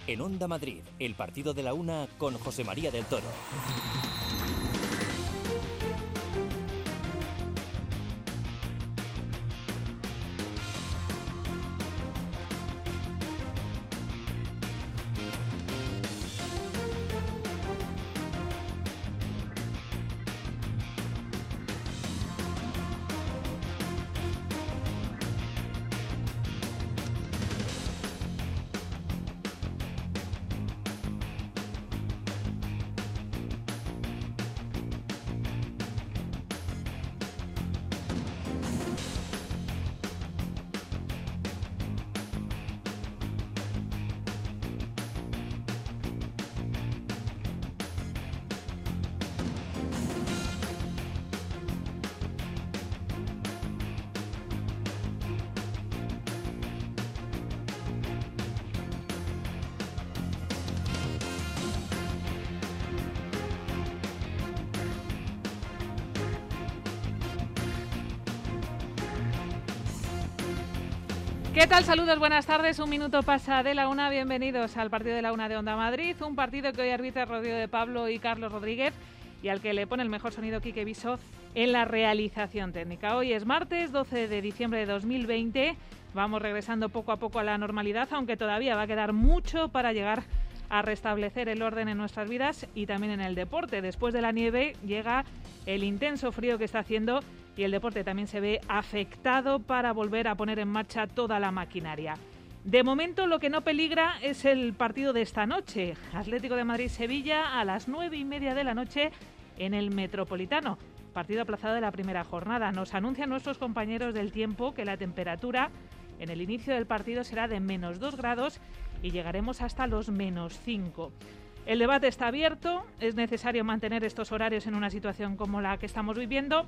En Onda Madrid, el partido de la una con José María del Toro. ¿Qué tal? Saludos, buenas tardes. Un minuto pasa de la una. Bienvenidos al partido de la una de Onda Madrid. Un partido que hoy arbitra Rodrigo de Pablo y Carlos Rodríguez y al que le pone el mejor sonido Quique Viso en la realización técnica. Hoy es martes 12 de diciembre de 2020. Vamos regresando poco a poco a la normalidad, aunque todavía va a quedar mucho para llegar a restablecer el orden en nuestras vidas y también en el deporte. Después de la nieve llega el intenso frío que está haciendo y el deporte también se ve afectado para volver a poner en marcha toda la maquinaria. De momento lo que no peligra es el partido de esta noche. Atlético de Madrid-Sevilla a las 9:30 de la noche en el Metropolitano. Partido aplazado de la primera jornada. Nos anuncian nuestros compañeros del tiempo que la temperatura en el inicio del partido será de -2 grados y llegaremos hasta los -5. El debate está abierto. ¿Es necesario mantener estos horarios en una situación como la que estamos viviendo?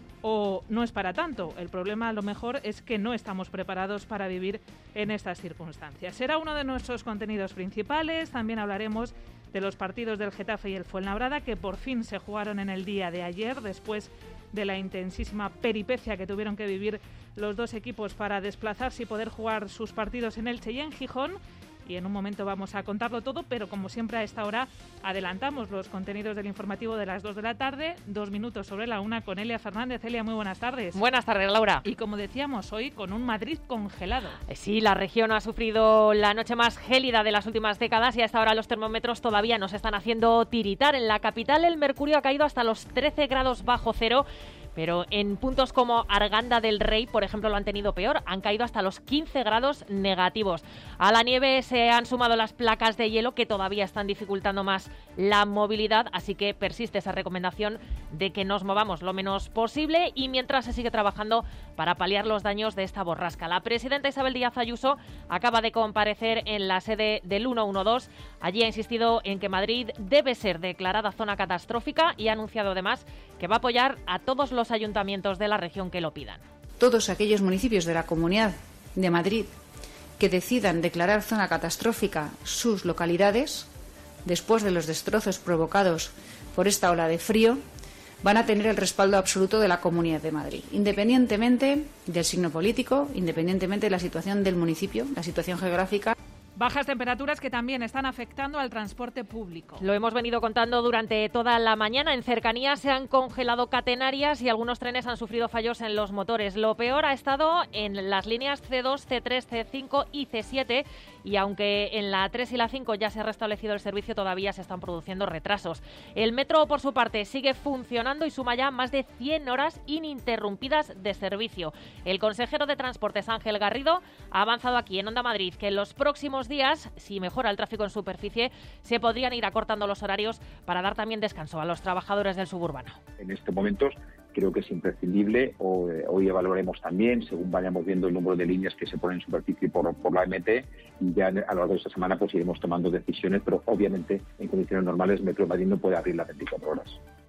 ¿O no es para tanto? El problema a lo mejor es que no estamos preparados para vivir en estas circunstancias. Será uno de nuestros contenidos principales. También hablaremos de los partidos del Getafe y el Fuenlabrada que por fin se jugaron en el día de ayer después de la intensísima peripecia que tuvieron que vivir los dos equipos para desplazarse y poder jugar sus partidos en Elche y en Gijón. Y en un momento vamos a contarlo todo, pero como siempre a esta hora adelantamos los contenidos del informativo de las 2 de la tarde, 2 minutos sobre la 1 con Elia Fernández. Elia, muy buenas tardes. Buenas tardes, Laura. Y como decíamos hoy, con un Madrid congelado. Sí, la región ha sufrido la noche más gélida de las últimas décadas y a esta hora los termómetros todavía nos están haciendo tiritar. En la capital el mercurio ha caído hasta los 13 grados bajo cero. Pero en puntos como Arganda del Rey, por ejemplo, lo han tenido peor. Han caído hasta los 15 grados negativos. A la nieve se han sumado las placas de hielo que todavía están dificultando más la movilidad. Así que persiste esa recomendación de que nos movamos lo menos posible y mientras se sigue trabajando para paliar los daños de esta borrasca. La presidenta Isabel Díaz Ayuso acaba de comparecer en la sede del 112. Allí ha insistido en que Madrid debe ser declarada zona catastrófica y ha anunciado además que va a apoyar a todos los ayuntamientos de la región que lo pidan. Todos aquellos municipios de la Comunidad de Madrid que decidan declarar zona catastrófica sus localidades, después de los destrozos provocados por esta ola de frío, van a tener el respaldo absoluto de la Comunidad de Madrid, independientemente del signo político, independientemente de la situación del municipio, la situación geográfica. Bajas temperaturas que también están afectando al transporte público. Lo hemos venido contando durante toda la mañana. En cercanías se han congelado catenarias y algunos trenes han sufrido fallos en los motores. Lo peor ha estado en las líneas C2, C3, C5 y C7 y aunque en la 3 y la 5 ya se ha restablecido el servicio, todavía se están produciendo retrasos. El metro, por su parte, sigue funcionando y suma ya más de 100 horas ininterrumpidas de servicio. El consejero de Transportes, Ángel Garrido, ha avanzado aquí en Onda Madrid que en los próximos días, si mejora el tráfico en superficie, se podrían ir acortando los horarios para dar también descanso a los trabajadores del suburbano. En estos momentos creo que es imprescindible, hoy evaluaremos también, según vayamos viendo el número de líneas que se ponen en superficie por la MT, y ya a lo largo de esta semana pues iremos tomando decisiones, pero obviamente en condiciones normales Metro de Madrid no puede abrir las 24 horas.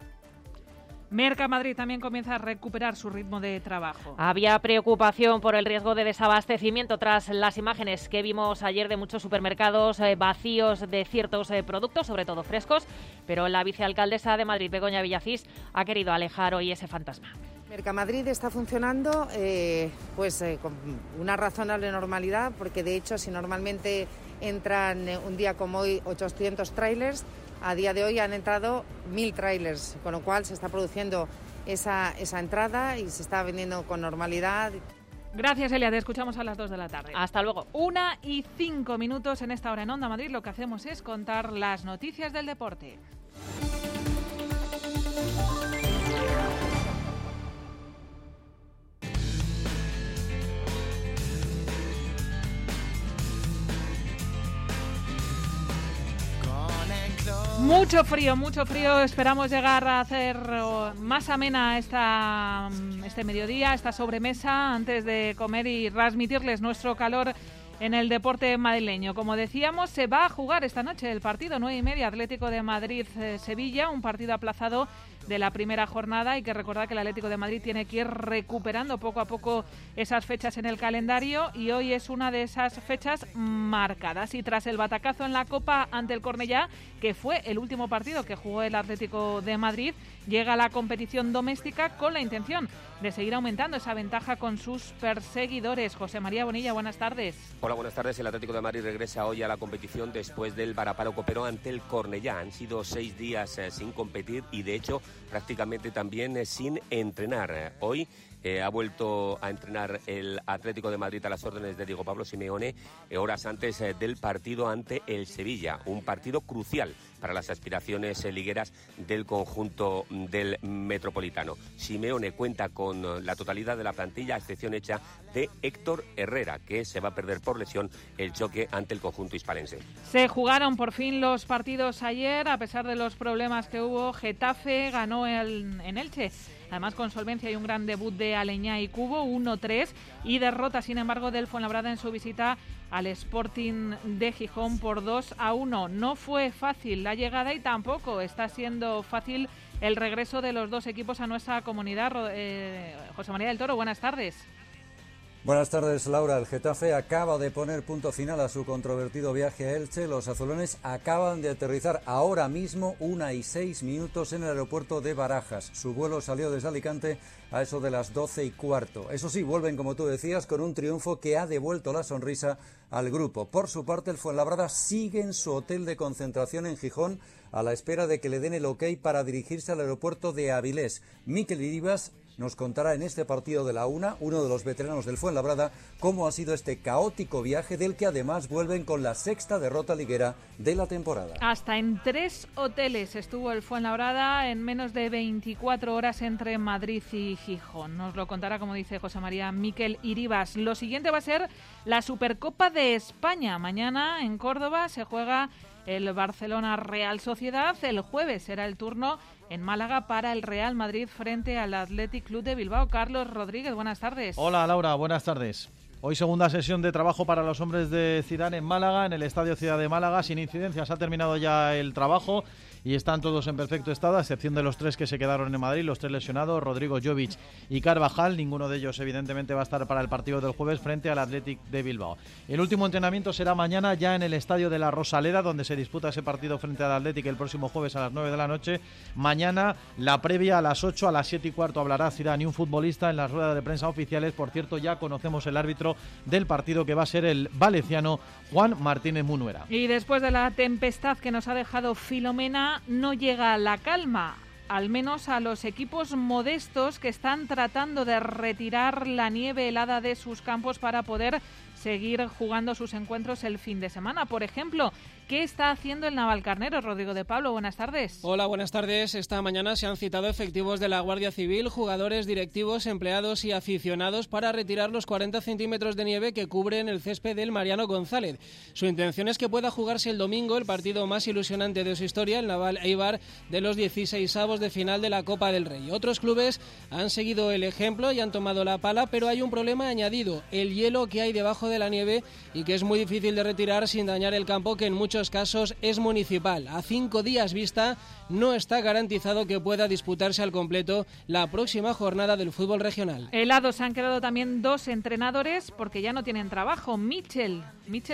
Mercamadrid también comienza a recuperar su ritmo de trabajo. Había preocupación por el riesgo de desabastecimiento tras las imágenes que vimos ayer de muchos supermercados vacíos de ciertos productos, sobre todo frescos, pero la vicealcaldesa de Madrid, Begoña Villacís, ha querido alejar hoy ese fantasma. Mercamadrid está funcionando con una razonable normalidad, porque de hecho si normalmente entran un día como hoy 800 trailers. A día de hoy han entrado 1.000 trailers, con lo cual se está produciendo esa entrada y se está vendiendo con normalidad. Gracias, Elia. Te escuchamos a las 2 de la tarde. Hasta luego. 1:05 en esta hora en Onda Madrid. Lo que hacemos es contar las noticias del deporte. Mucho frío. Esperamos llegar a hacer más amena este mediodía, esta sobremesa, antes de comer y transmitirles nuestro calor en el deporte madrileño. Como decíamos, se va a jugar esta noche el partido 9:30, Atlético de Madrid-Sevilla, un partido aplazado de la primera jornada. Hay que recordar que el Atlético de Madrid tiene que ir recuperando poco a poco esas fechas en el calendario y hoy es una de esas fechas marcadas. Y tras el batacazo en la Copa ante el Cornellá, que fue el último partido que jugó el Atlético de Madrid, llega a la competición doméstica con la intención de seguir aumentando esa ventaja con sus perseguidores. José María Bonilla, buenas tardes. Hola, buenas tardes. El Atlético de Madrid regresa hoy a la competición después del varapalo copero ante el Cornellá. Han sido 6 días sin competir y, de hecho, prácticamente también sin entrenar. Hoy ha vuelto a entrenar el Atlético de Madrid a las órdenes de Diego Pablo Simeone horas antes del partido ante el Sevilla, un partido crucial para las aspiraciones ligueras del conjunto del Metropolitano. Simeone cuenta con la totalidad de la plantilla, a excepción hecha de Héctor Herrera, que se va a perder por lesión el choque ante el conjunto hispalense. Se jugaron por fin los partidos ayer, a pesar de los problemas que hubo. Getafe ganó en Elche, además con solvencia y un gran debut de Aleñá y Cubo, 1-3, y derrota, sin embargo, del Fuenlabrada en su visita al Sporting de Gijón por 2-1. No fue fácil la llegada y tampoco está siendo fácil el regreso de los dos equipos a nuestra comunidad. José María del Toro, buenas tardes. Buenas tardes, Laura. El Getafe acaba de poner punto final a su controvertido viaje a Elche. Los azulones acaban de aterrizar ahora mismo, 1:06 en el aeropuerto de Barajas. Su vuelo salió desde Alicante a eso de las 12:15. Eso sí, vuelven, como tú decías, con un triunfo que ha devuelto la sonrisa al grupo. Por su parte, el Fuenlabrada sigue en su hotel de concentración en Gijón a la espera de que le den el ok para dirigirse al aeropuerto de Avilés. Mikel Iribas nos contará en este partido de la una, uno de los veteranos del Fuenlabrada, cómo ha sido este caótico viaje del que además vuelven con la 6ª derrota liguera de la temporada. Hasta en 3 hoteles estuvo el Fuenlabrada en menos de 24 horas entre Madrid y Gijón. Nos lo contará, como dice José María, Mikel Iribas. Lo siguiente va a ser la Supercopa de España. Mañana en Córdoba se juega el Barcelona Real Sociedad. El jueves será el turno en Málaga para el Real Madrid frente al Athletic Club de Bilbao. Carlos Rodríguez, buenas tardes. Hola, Laura, buenas tardes. Hoy segunda sesión de trabajo para los hombres de Zidane en Málaga, en el Estadio Ciudad de Málaga, sin incidencias. Ha terminado ya el trabajo y están todos en perfecto estado, a excepción de los 3 que se quedaron en Madrid, los 3 lesionados, Rodrigo, Jovic y Carvajal. Ninguno de ellos, evidentemente, va a estar para el partido del jueves frente al Athletic de Bilbao. El último entrenamiento será mañana ya en el Estadio de la Rosaleda, donde se disputa ese partido frente al Athletic el próximo jueves a las 9 de la noche. Mañana la previa a las 8, a las 7:15 hablará Zidane y un futbolista en las ruedas de prensa oficiales. Por cierto, ya conocemos el árbitro del partido, que va a ser el valenciano Juan Martínez Munuera. Y después de la tempestad que nos ha dejado Filomena, no llega la calma, al menos a los equipos modestos que están tratando de retirar la nieve helada de sus campos para poder seguir jugando sus encuentros el fin de semana. Por ejemplo, ¿qué está haciendo el Navalcarnero? Rodrigo de Pablo, buenas tardes. Hola, buenas tardes. Esta mañana se han citado efectivos de la Guardia Civil, jugadores, directivos, empleados y aficionados para retirar los 40 centímetros de nieve que cubren el césped del Mariano González. Su intención es que pueda jugarse el domingo el partido más ilusionante de su historia, el Naval Eibar, de los 16avos de final de la Copa del Rey. Otros clubes han seguido el ejemplo y han tomado la pala, pero hay un problema añadido: el hielo que hay debajo de la nieve y que es muy difícil de retirar sin dañar el campo, que en muchos casos es municipal. A 5 días vista no está garantizado que pueda disputarse al completo la próxima jornada del fútbol regional. Helados han quedado también 2 entrenadores porque ya no tienen trabajo. Michel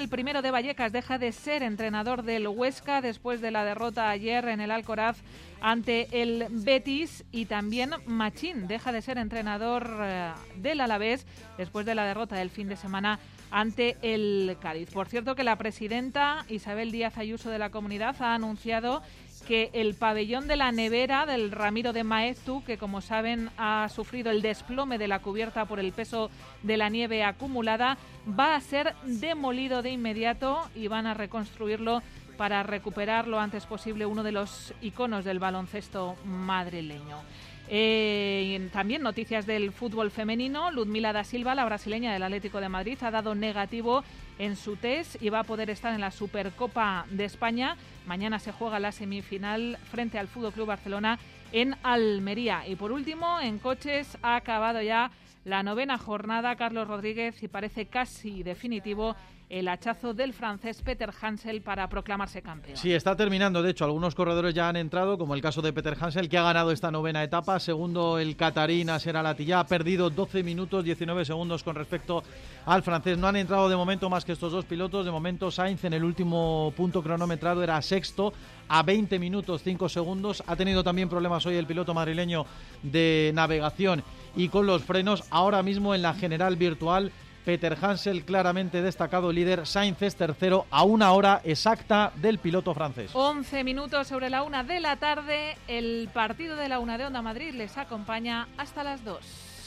I de Vallecas deja de ser entrenador del Huesca después de la derrota ayer en el Alcoraz ante el Betis, y también Machín deja de ser entrenador del Alavés después de la derrota del fin de semana ante el Cádiz. Por cierto, que la presidenta Isabel Díaz Ayuso de la Comunidad ha anunciado que el pabellón de la nevera del Ramiro de Maeztu, que como saben ha sufrido el desplome de la cubierta por el peso de la nieve acumulada, va a ser demolido de inmediato y van a reconstruirlo para recuperar lo antes posible uno de los iconos del baloncesto madrileño. También noticias del fútbol femenino. Ludmila da Silva, la brasileña del Atlético de Madrid, ha dado negativo en su test y va a poder estar en la Supercopa de España. Mañana se juega la semifinal frente al FC Barcelona en Almería. Y por último, en coches ha acabado ya la 9ª jornada, Carlos Rodríguez, y parece casi definitivo el hachazo del francés Peter Hansel para proclamarse campeón. Sí, está terminando. De hecho, algunos corredores ya han entrado, como el caso de Peter Hansel, que ha ganado esta 9ª etapa. Segundo, el catarí Nasser Al-Attiyah, ha perdido 12 minutos 19 segundos con respecto al francés. No han entrado de momento más que estos dos pilotos. De momento, Sainz en el último punto cronometrado era sexto, a 20 minutos 5 segundos. Ha tenido también problemas hoy el piloto madrileño de navegación y con los frenos. Ahora mismo en la general virtual, Peter Hansel claramente destacado líder, Sainz es tercero a 1 hora exacta del piloto francés. 11 minutos sobre la 1 de la tarde, el partido de la 1 de Onda Madrid les acompaña hasta las 2.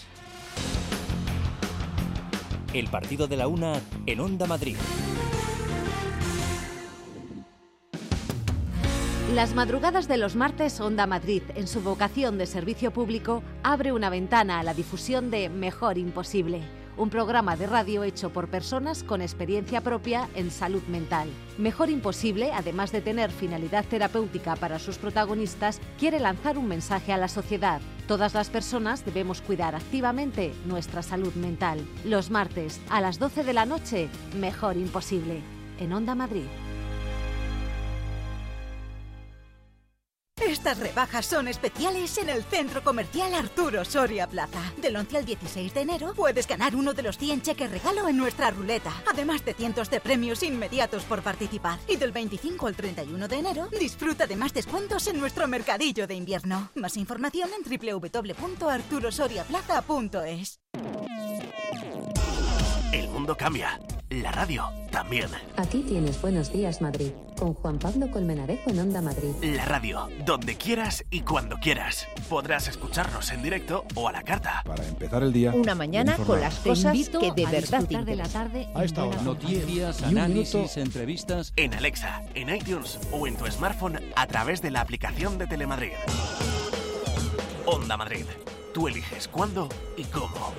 El partido de la 1 en Onda Madrid. Las madrugadas de los martes, Onda Madrid, en su vocación de servicio público, abre una ventana a la difusión de Mejor Imposible, un programa de radio hecho por personas con experiencia propia en salud mental. Mejor Imposible, además de tener finalidad terapéutica para sus protagonistas, quiere lanzar un mensaje a la sociedad. Todas las personas debemos cuidar activamente nuestra salud mental. Los martes, a las 12 de la noche, Mejor Imposible, en Onda Madrid. Estas rebajas son especiales en el Centro Comercial Arturo Soria Plaza. Del 11 al 16 de enero puedes ganar uno de los 100 cheques regalo en nuestra ruleta, además de cientos de premios inmediatos por participar. Y del 25 al 31 de enero disfruta de más descuentos en nuestro mercadillo de invierno. Más información en www.arturosoriaplaza.es. El mundo cambia. La radio también. Aquí tienes Buenos Días Madrid, con Juan Pablo Colmenarejo en Onda Madrid. La radio, donde quieras y cuando quieras. Podrás escucharnos en directo o a la carta. Para empezar el día. Una mañana con las cosas que de verdad te de la tarde. A esta hora. Noticias, análisis, entrevistas. En Alexa, en iTunes o en tu smartphone a través de la aplicación de Telemadrid. Onda Madrid. Tú eliges cuándo y cómo.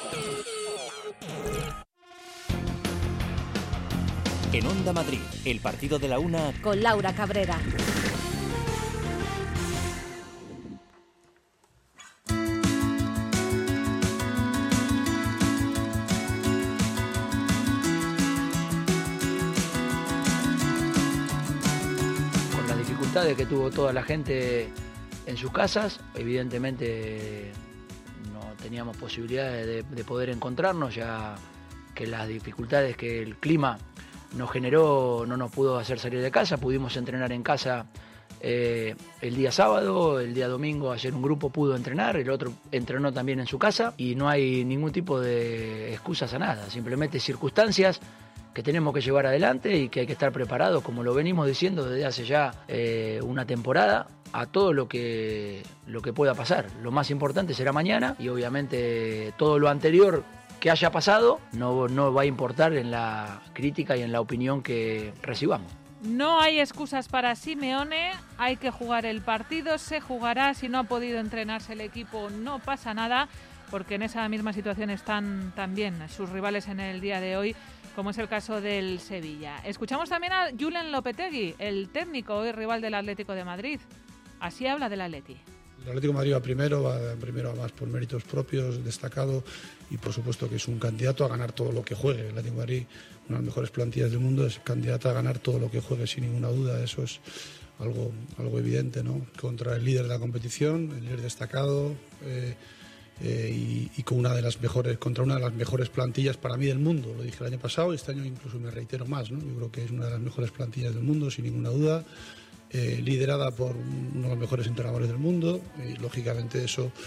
En Onda Madrid, el partido de la 1 con Laura Cabrera. Con las dificultades que tuvo toda la gente en sus casas, evidentemente no teníamos posibilidades de poder encontrarnos, ya que las dificultades que el clima nos generó no nos pudo hacer salir de casa. Pudimos entrenar en casa el día sábado, el día domingo ayer un grupo pudo entrenar, el otro entrenó también en su casa y no hay ningún tipo de excusas a nada, simplemente circunstancias que tenemos que llevar adelante y que hay que estar preparados, como lo venimos diciendo desde hace ya una temporada, a todo lo que pueda pasar. Lo más importante será mañana y obviamente todo lo anterior que haya pasado no va a importar en la crítica y en la opinión que recibamos. No hay excusas para Simeone, hay que jugar el partido, se jugará. Si no ha podido entrenarse el equipo, no pasa nada, porque en esa misma situación están también sus rivales en el día de hoy, como es el caso del Sevilla. Escuchamos también a Julen Lopetegui, el técnico y rival del Atlético de Madrid. Así habla del Atleti. El Atlético de Madrid va primero además por méritos propios, destacado, y por supuesto que es un candidato a ganar todo lo que juegue. El Atlético de Madrid, una de las mejores plantillas del mundo, es candidato a ganar todo lo que juegue sin ninguna duda. Eso es algo evidente, ¿no? Contra el líder de la competición, el líder destacado, y con contra una de las mejores plantillas para mí del mundo. Lo dije el año pasado y este año incluso me reitero más, ¿no? Yo creo que es una de las mejores plantillas del mundo, sin ninguna duda. Liderada por uno de los mejores entrenadores del mundo, y lógicamente eso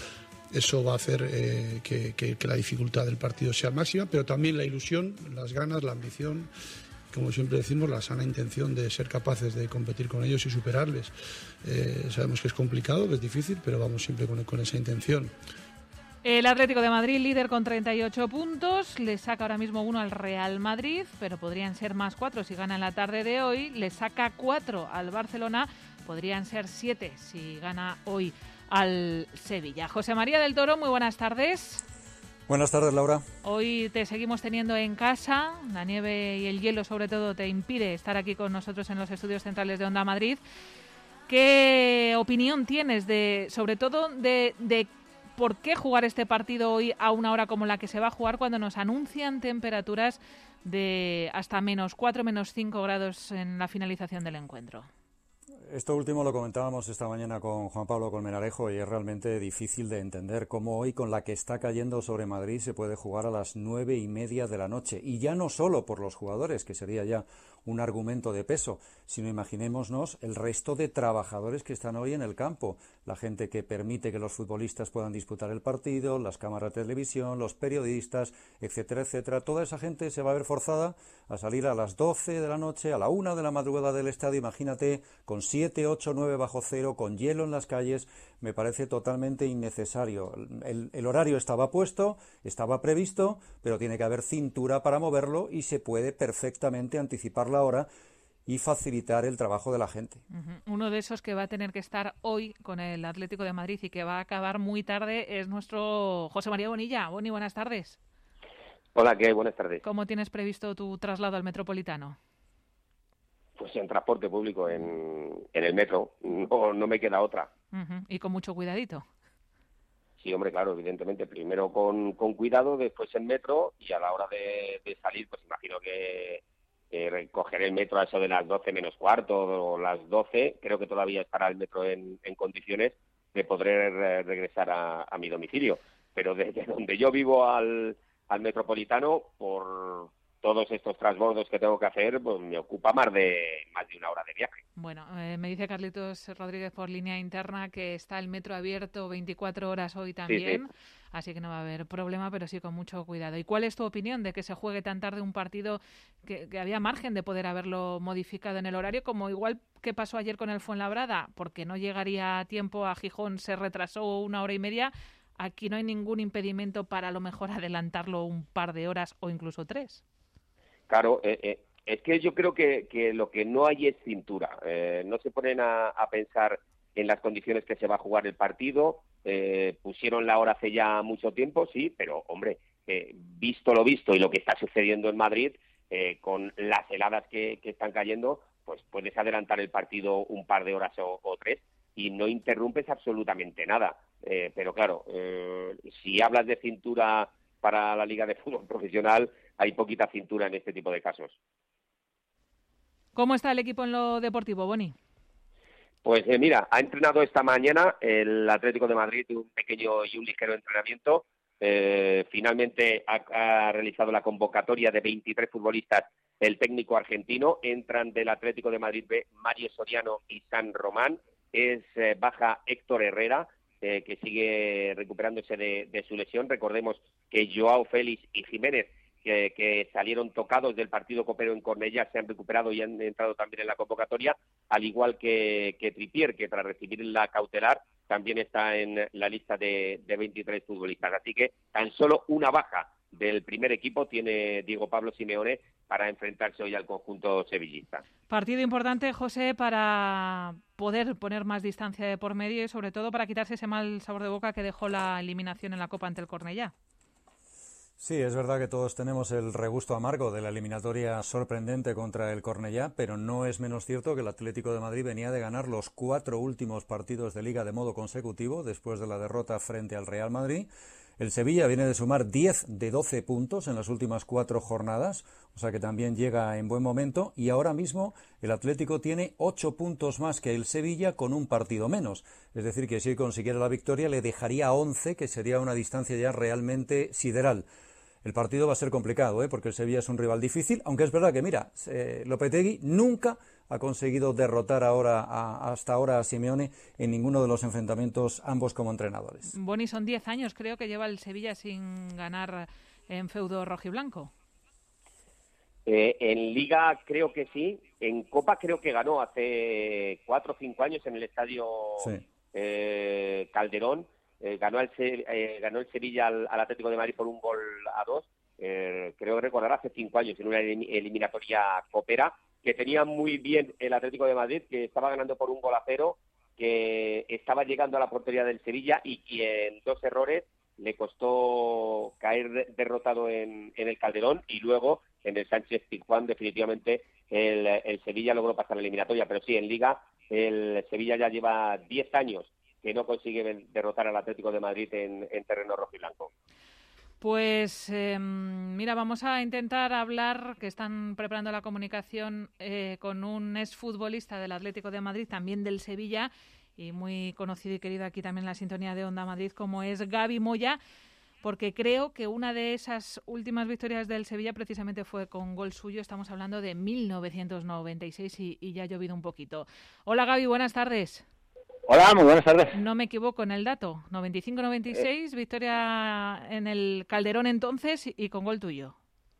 Eso va a hacer que la dificultad del partido sea máxima, pero también la ilusión, las ganas, la ambición, como siempre decimos, la sana intención de ser capaces de competir con ellos y superarles. Sabemos que es complicado, que es difícil, pero vamos siempre con esa intención. El Atlético de Madrid, líder con 38 puntos, le saca ahora mismo 1 al Real Madrid, pero podrían ser más 4 si gana en la tarde de hoy. Le saca 4 al Barcelona, podrían ser 7 si gana hoy al Sevilla. José María del Toro, muy buenas tardes. Buenas tardes, Laura. Hoy te seguimos teniendo en casa. La nieve y el hielo, sobre todo, te impide estar aquí con nosotros en los estudios centrales de Onda Madrid. ¿Qué opinión tienes sobre todo de por qué jugar este partido hoy a una hora como la que se va a jugar cuando nos anuncian temperaturas de hasta -4, -5 grados en la finalización del encuentro? Esto último lo comentábamos esta mañana con Juan Pablo Colmenarejo y es realmente difícil de entender cómo hoy, con la que está cayendo sobre Madrid, se puede jugar a las 9:30 de la noche. Y ya no solo por los jugadores, que sería ya un argumento de peso, sino imaginémonos el resto de trabajadores que están hoy en el campo, la gente que permite que los futbolistas puedan disputar el partido, las cámaras de televisión, los periodistas, etcétera, etcétera. Toda esa gente se va a ver forzada a salir a las 12 de la noche, a la 1 de la madrugada del estadio, imagínate, con 7, 8, 9 bajo cero, con hielo en las calles. Me parece totalmente innecesario. El horario estaba puesto, estaba previsto, pero tiene que haber cintura para moverlo y se puede perfectamente anticipar la hora y facilitar el trabajo de la gente. Uno de esos que va a tener que estar hoy con el Atlético de Madrid y que va a acabar muy tarde es nuestro José María Bonilla. Boni, buenas tardes. Hola, ¿qué hay? Buenas tardes. ¿Cómo tienes previsto tu traslado al Metropolitano? Pues en transporte público, en el metro. No me queda otra. Y con mucho cuidadito. Sí, hombre, claro, evidentemente. Primero con cuidado, después en metro, y a la hora de salir, pues imagino que cogeré el metro a eso de las 12 menos cuarto o las 12. Creo que todavía estará el metro en condiciones de poder regresar a mi domicilio. Pero desde donde yo vivo al Metropolitano, por todos estos transbordos que tengo que hacer, pues me ocupa más de una hora de viaje. Bueno, me dice Carlitos Rodríguez por línea interna que está el metro abierto 24 horas hoy también, sí. Así que no va a haber problema, pero sí con mucho cuidado. ¿Y cuál es tu opinión de que se juegue tan tarde un partido que había margen de poder haberlo modificado en el horario, como igual que pasó ayer con el Fuenlabrada, porque no llegaría a tiempo a Gijón, se retrasó 1 hora y media? Aquí no hay ningún impedimento para a lo mejor adelantarlo un par de horas o incluso 3. Claro, es que yo creo que lo que no hay es cintura. No se ponen a pensar en las condiciones que se va a jugar el partido. Pusieron la hora hace ya mucho tiempo, sí, pero, hombre, visto lo visto y lo que está sucediendo en Madrid, con las heladas que están cayendo, pues puedes adelantar el partido un par de horas o 3 y no interrumpes absolutamente nada. Pero claro, si hablas de cintura para la Liga de Fútbol Profesional, hay poquita cintura en este tipo de casos. ¿Cómo está el equipo en lo deportivo, Boni? Pues mira, ha entrenado esta mañana el Atlético de Madrid, un pequeño y un ligero entrenamiento. Finalmente ha realizado la convocatoria de 23 futbolistas el técnico argentino. Entran del Atlético de Madrid B, Mario Soriano y San Román. Es baja Héctor Herrera, que sigue recuperándose de su lesión. Recordemos que Joao Félix y Jiménez, que salieron tocados del partido copero en Cornellá, se han recuperado y han entrado también en la convocatoria, al igual que Trippier, que tras recibir la cautelar también está en la lista de 23 futbolistas. Así que tan solo una baja del primer equipo tiene Diego Pablo Simeone para enfrentarse hoy al conjunto sevillista. Partido importante, José, para poder poner más distancia de por medio y sobre todo para quitarse ese mal sabor de boca que dejó la eliminación en la Copa ante el Cornellá. Sí, es verdad que todos tenemos el regusto amargo de la eliminatoria sorprendente contra el Cornellá, pero no es menos cierto que el Atlético de Madrid venía de ganar los 4 últimos partidos de Liga de modo consecutivo después de la derrota frente al Real Madrid. El Sevilla viene de sumar 10 de 12 puntos en las últimas 4 jornadas, o sea que también llega en buen momento, y ahora mismo el Atlético tiene 8 puntos más que el Sevilla con un partido menos. Es decir, que si consiguiera la victoria le dejaría 11, que sería una distancia ya realmente sideral. El partido va a ser complicado, porque el Sevilla es un rival difícil, aunque es verdad que, mira, Lopetegui nunca ha conseguido derrotar hasta ahora a Simeone en ninguno de los enfrentamientos, ambos como entrenadores. Boni, son 10 años creo que lleva el Sevilla sin ganar en feudo rojiblanco. En Liga creo que sí, en Copa creo que ganó hace 4 o 5 años en el estadio Calderón. Ganó el Sevilla al Atlético de Madrid por 1-2, creo recordar hace 5 años, en una eliminatoria copera, que tenía muy bien el Atlético de Madrid, que estaba ganando por 1-0, que estaba llegando a la portería del Sevilla y en 2 errores le costó caer derrotado en el Calderón, y luego en el Sánchez-Pizjuán definitivamente el Sevilla logró pasar la eliminatoria. Pero sí, en Liga el Sevilla ya lleva 10 años que no consigue derrotar al Atlético de Madrid en terreno rojiblanco. Pues mira, vamos a intentar hablar, que están preparando la comunicación con un exfutbolista del Atlético de Madrid, también del Sevilla, y muy conocido y querido aquí también en la sintonía de Onda Madrid, como es Gaby Moya, porque creo que una de esas últimas victorias del Sevilla precisamente fue con gol suyo. Estamos hablando de 1996 y ya ha llovido un poquito. Hola Gaby, buenas tardes. Hola, muy buenas tardes. No me equivoco en el dato. 95-96, victoria en el Calderón entonces y con gol tuyo.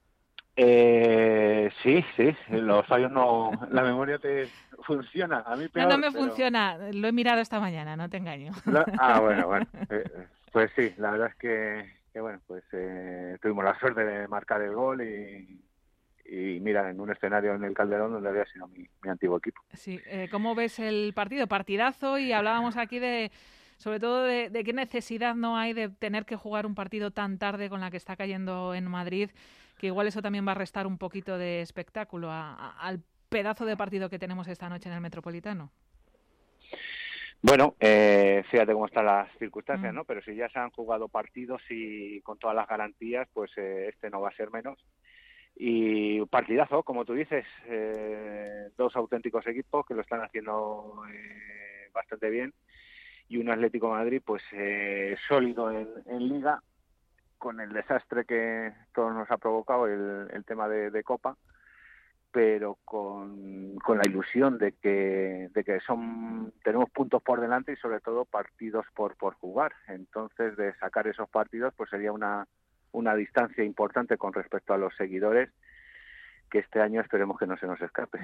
Sí, los fallos no... La memoria te funciona, a mí peor. No me funciona, lo he mirado esta mañana, no te engaño. Bueno. Pues sí, la verdad es que bueno, pues tuvimos la suerte de marcar el gol y mira, en un escenario en el Calderón donde había sido mi antiguo equipo. Sí, ¿cómo ves el partido? Partidazo, y hablábamos aquí sobre todo de qué necesidad no hay de tener que jugar un partido tan tarde con la que está cayendo en Madrid, que igual eso también va a restar un poquito de espectáculo al pedazo de partido que tenemos esta noche en el Metropolitano. Bueno, fíjate cómo están las circunstancias, ¿no? Pero si ya se han jugado partidos y con todas las garantías, pues este no va a ser menos. Y partidazo, como tú dices, 2 auténticos equipos que lo están haciendo bastante bien, y un Atlético de Madrid pues sólido en Liga, con el desastre que todos nos ha provocado el tema de Copa, pero con la ilusión de que tenemos puntos por delante y sobre todo partidos por jugar. Entonces, de sacar esos partidos pues sería una distancia importante con respecto a los seguidores, que este año esperemos que no se nos escape.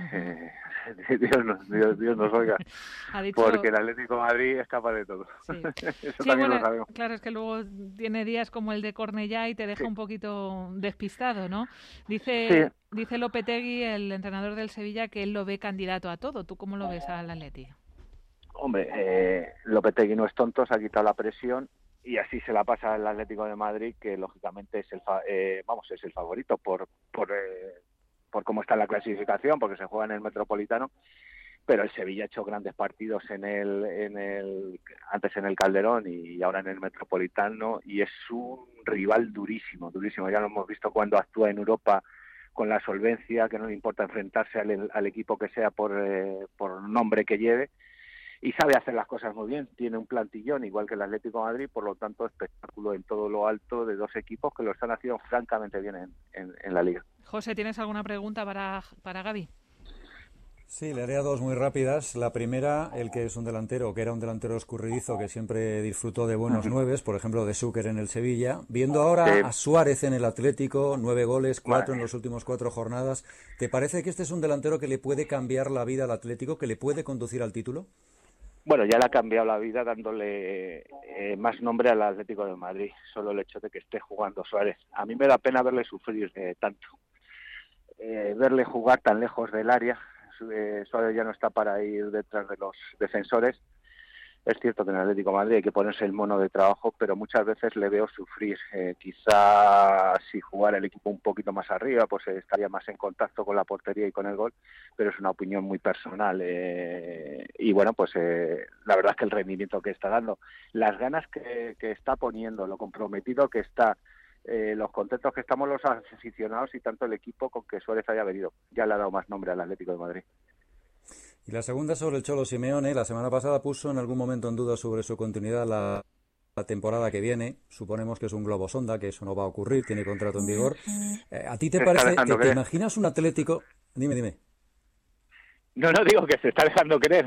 Dios nos oiga, porque el Atlético de Madrid es capaz de todo. Sí. Eso también lo sabemos. Claro, es que luego tiene días como el de Cornellá y te deja un poquito despistado, ¿no? Dice Lopetegui, el entrenador del Sevilla, que él lo ve candidato a todo. ¿Tú cómo lo ves al Atleti? Hombre, Lopetegui no es tonto, se ha quitado la presión y así se la pasa al Atlético de Madrid, que lógicamente es el favorito por cómo está la clasificación, porque se juega en el Metropolitano, pero el Sevilla ha hecho grandes partidos antes en el Calderón y ahora en el Metropolitano, y es un rival durísimo, ya lo hemos visto cuando actúa en Europa con la solvencia, que no le importa enfrentarse al equipo que sea por nombre que lleve, y sabe hacer las cosas muy bien, tiene un plantillón igual que el Atlético de Madrid, por lo tanto espectáculo en todo lo alto de 2 equipos que lo están haciendo francamente bien en la Liga. José, ¿tienes alguna pregunta para Gaby? Sí, le haría 2 muy rápidas. La primera, el que es un delantero, que era un delantero escurridizo, que siempre disfrutó de buenos 9, por ejemplo de Súquer en el Sevilla. Viendo ahora a Suárez en el Atlético, 9 goles, 4 en los últimos 4 jornadas, ¿te parece que este es un delantero que le puede cambiar la vida al Atlético, que le puede conducir al título? Bueno, ya le ha cambiado la vida dándole más nombre al Atlético de Madrid, solo el hecho de que esté jugando Suárez. A mí me da pena verle sufrir tanto, verle jugar tan lejos del área. Suárez ya no está para ir detrás de los defensores. Es cierto que en el Atlético de Madrid hay que ponerse el mono de trabajo, pero muchas veces le veo sufrir. Quizá si jugara el equipo un poquito más arriba, pues estaría más en contacto con la portería y con el gol, pero es una opinión muy personal. Y bueno, pues la verdad es que el rendimiento que está dando, las ganas que está poniendo, lo comprometido que está, los contentos que estamos los aficionados y tanto el equipo con que Suárez haya venido, ya le ha dado más nombre al Atlético de Madrid. Y la segunda sobre el Cholo Simeone. La semana pasada puso en algún momento en duda sobre su continuidad la temporada que viene. Suponemos que es un globo sonda, que eso no va a ocurrir, tiene contrato en vigor. ¿A ti te parece, te imaginas un Atlético? Dime. No digo que se está dejando creer.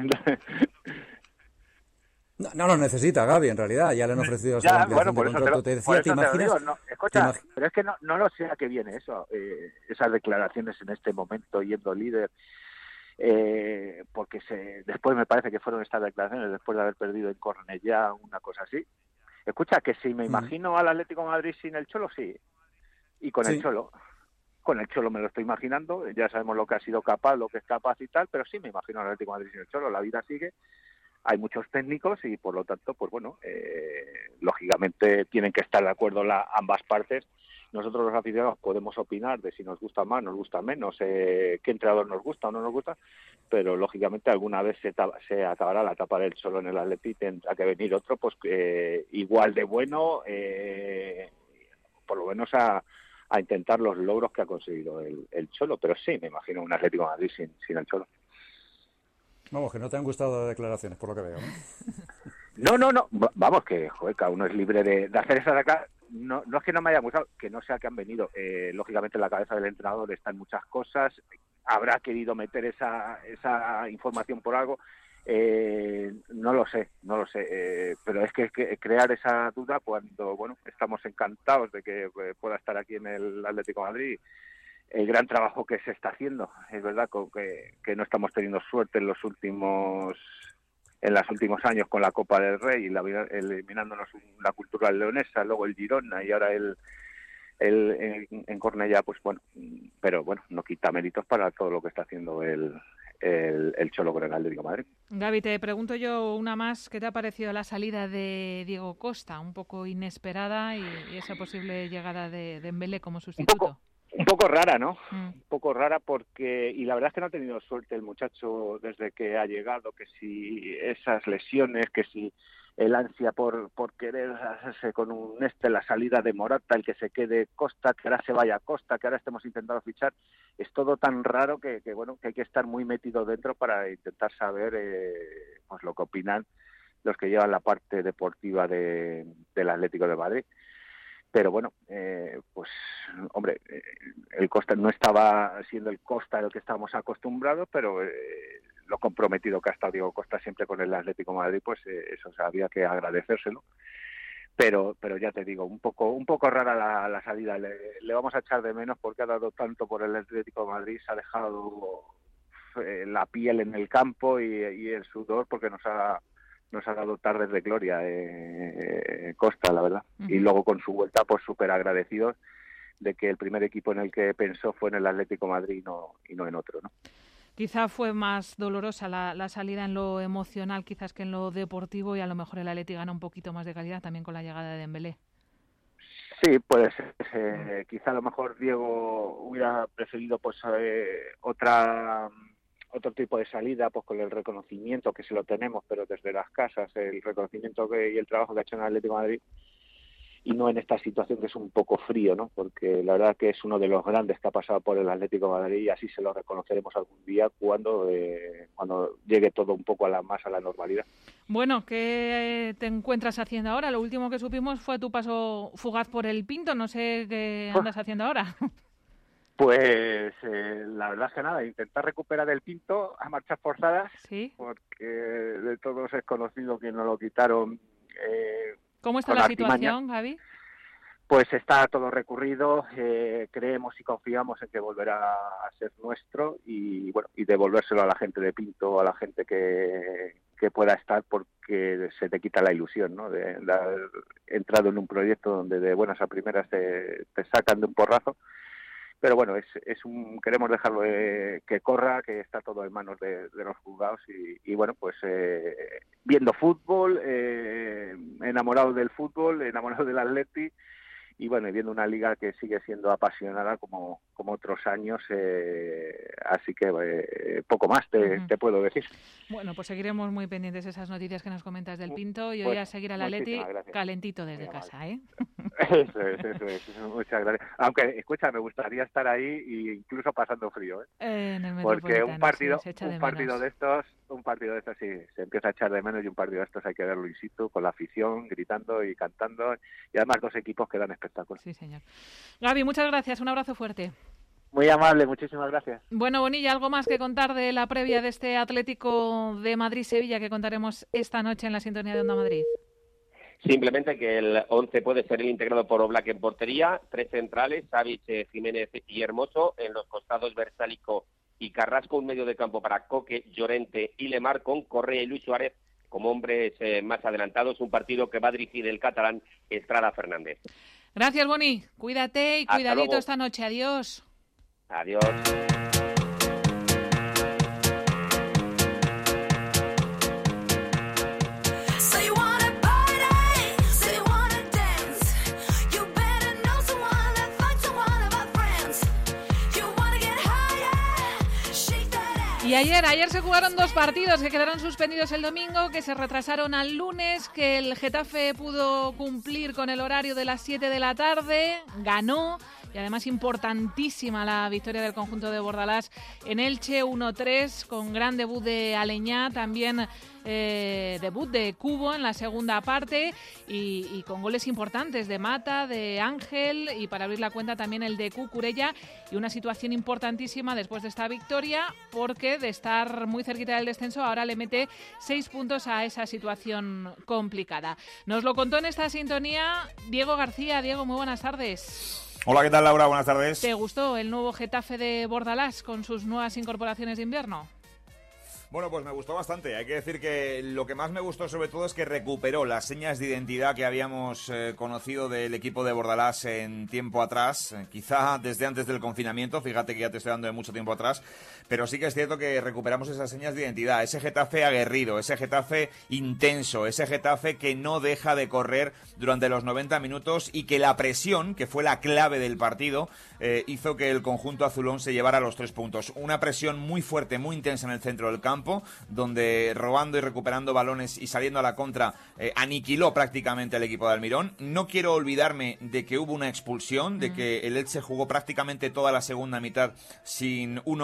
No lo necesita Gavi, en realidad. Ya le han ofrecido hasta la ampliación de contrato. Te decía, ¿te imaginas? Escucha, pero es que no lo sé a qué viene eso, esas declaraciones en este momento, yendo líder, porque después me parece que fueron estas declaraciones después de haber perdido en Cornellá, una cosa así. Escucha, que si me imagino al Atlético de Madrid sin el Cholo, sí. Y con el Cholo. Con el Cholo me lo estoy imaginando. Ya sabemos lo que ha sido capaz, lo que es capaz y tal, pero sí me imagino al Atlético de Madrid sin el Cholo. La vida sigue. Hay muchos técnicos y, por lo tanto, pues bueno, lógicamente tienen que estar de acuerdo ambas partes. Nosotros los aficionados podemos opinar de si nos gusta más, nos gusta menos, qué entrenador nos gusta o no nos gusta, pero lógicamente alguna vez se acabará la etapa del Cholo en el Atleti y tendrá que venir otro pues igual de bueno, por lo menos a intentar los logros que ha conseguido el Cholo. Pero sí, me imagino un Atlético de Madrid sin el Cholo. Vamos, que no te han gustado las declaraciones, por lo que veo, ¿no? No. Vamos, que joder, cada uno es libre de hacer esas declaraciones. No es que no me haya gustado, que no sea que han venido. Lógicamente en la cabeza del entrenador están muchas cosas. Habrá querido meter esa información por algo. No lo sé. Pero es que crear esa duda cuando, bueno, estamos encantados de que pueda estar aquí en el Atlético de Madrid. El gran trabajo que se está haciendo. Es verdad que no estamos teniendo suerte en los últimos años con la Copa del Rey, eliminándonos la Cultural Leonesa, luego el Girona y ahora en Cornellá, pues bueno, pero bueno, no quita méritos para todo lo que está haciendo el Cholo con el Atlético de Madrid. Gaby, te pregunto yo una más. ¿Qué te ha parecido la salida de Diego Costa? Un poco inesperada y esa posible llegada de Dembélé como sustituto. Un poco rara, ¿no? Un poco rara porque... Y la verdad es que no ha tenido suerte el muchacho desde que ha llegado, que si esas lesiones, que si el ansia por querer hacerse con la salida de Morata, el que se quede Costa, que ahora se vaya Costa, que ahora estemos intentando fichar, es todo tan raro que bueno, que hay que estar muy metido dentro para intentar saber pues lo que opinan los que llevan la parte deportiva del Atlético de Madrid. Pero bueno, pues hombre, el Costa no estaba siendo el Costa del que estábamos acostumbrados, pero lo comprometido que ha estado Diego Costa siempre con el Atlético de Madrid, pues eso había que agradecérselo. Pero ya te digo, un poco rara la salida. Le vamos a echar de menos porque ha dado tanto por el Atlético de Madrid, se ha dejado la piel en el campo y el sudor porque nos ha dado tardes de gloria Costa, la verdad. Uh-huh. Y luego con su vuelta, pues súper agradecidos de que el primer equipo en el que pensó fue en el Atlético de Madrid y no en otro, ¿no? Quizá fue más dolorosa la salida en lo emocional quizás que en lo deportivo y a lo mejor el Atleti gana un poquito más de calidad también con la llegada de Dembélé. Sí, puede ser. Quizá a lo mejor Diego hubiera preferido pues otro tipo de salida, pues con el reconocimiento que se lo tenemos, pero desde las casas, el reconocimiento y el trabajo que ha hecho en el Atlético de Madrid, y no en esta situación que es un poco frío, ¿no? Porque la verdad que es uno de los grandes que ha pasado por el Atlético de Madrid y así se lo reconoceremos algún día cuando llegue todo un poco más a la normalidad. Bueno, ¿qué te encuentras haciendo ahora? Lo último que supimos fue tu paso fugaz por el Pinto, no sé qué andas haciendo ahora. Pues la verdad es que nada, intentar recuperar el Pinto a marchas forzadas, ¿sí? Porque de todos es conocido que nos lo quitaron. ¿Cómo está la situación, Javi? Pues está todo recurrido, creemos y confiamos en que volverá a ser nuestro y bueno, y devolvérselo a la gente de Pinto, a la gente que pueda estar, porque se te quita la ilusión, ¿no? De haber entrado en un proyecto donde de buenas a primeras te sacan de un porrazo. Pero bueno, queremos dejarlo que corra, que está todo en manos de los juzgados y bueno, pues viendo fútbol, enamorado del fútbol, enamorado del Atleti y bueno, y viendo una liga que sigue siendo apasionada como otros años, así que poco más te puedo decir. Bueno, pues seguiremos muy pendientes de esas noticias que nos comentas del Pinto y hoy a seguir al Atleti calentito desde casa, ¿eh? Eso es, muchas gracias. Aunque, escucha, me gustaría estar ahí e incluso pasando frío, en el porque un partido de estos sí, se empieza a echar de menos y un partido de estos hay que verlo in situ, con la afición, gritando y cantando y además dos equipos que dan espectáculo. Sí, señor. Gaby, muchas gracias, un abrazo fuerte. Muy amable, muchísimas gracias. Bueno, Bonilla, ¿algo más que contar de la previa de este Atlético de Madrid-Sevilla que contaremos esta noche en la sintonía de Onda Madrid? Simplemente que el 11 puede ser el integrado por Oblak en portería, 3 centrales, Savic, Jiménez y Hermoso, en los costados Versálico y Carrasco, un medio de campo para Coque, Llorente y Lemar, con Correa y Luis Suárez como hombres más adelantados, un partido que va a dirigir el catalán Estrada Fernández. Gracias, Boni. Cuídate y cuidadito luego. esta noche. Adiós. Adiós. Y ayer se jugaron 2 partidos que quedaron suspendidos el domingo, que se retrasaron al lunes, que el Getafe pudo cumplir con el horario de las 7 de la tarde, ganó. Y además importantísima la victoria del conjunto de Bordalás en Elche, 1-3, con gran debut de Aleñá, también debut de Cubo en la segunda parte y con goles importantes de Mata, de Ángel y para abrir la cuenta también el de Cucurella, y una situación importantísima después de esta victoria, porque de estar muy cerquita del descenso ahora le mete 6 puntos a esa situación complicada. Nos lo contó en esta sintonía Diego García. Diego, muy buenas tardes. Hola, ¿qué tal, Laura? Buenas tardes. ¿Te gustó el nuevo Getafe de Bordalás con sus nuevas incorporaciones de invierno? Bueno, pues me gustó bastante. Hay que decir que lo que más me gustó sobre todo es que recuperó las señas de identidad que habíamos conocido del equipo de Bordalás en tiempo atrás, quizá desde antes del confinamiento, fíjate que ya te estoy dando de mucho tiempo atrás, pero sí que es cierto que recuperamos esas señas de identidad, ese Getafe aguerrido, ese Getafe intenso, ese Getafe que no deja de correr durante los 90 minutos y que la presión, que fue la clave del partido, hizo que el conjunto azulón se llevara los 3 puntos. Una presión muy fuerte, muy intensa en el centro del campo, donde robando y recuperando balones y saliendo a la contra aniquiló prácticamente al equipo de Almirón. No quiero olvidarme de que hubo una expulsión, de que el Elche jugó prácticamente toda la segunda mitad sin un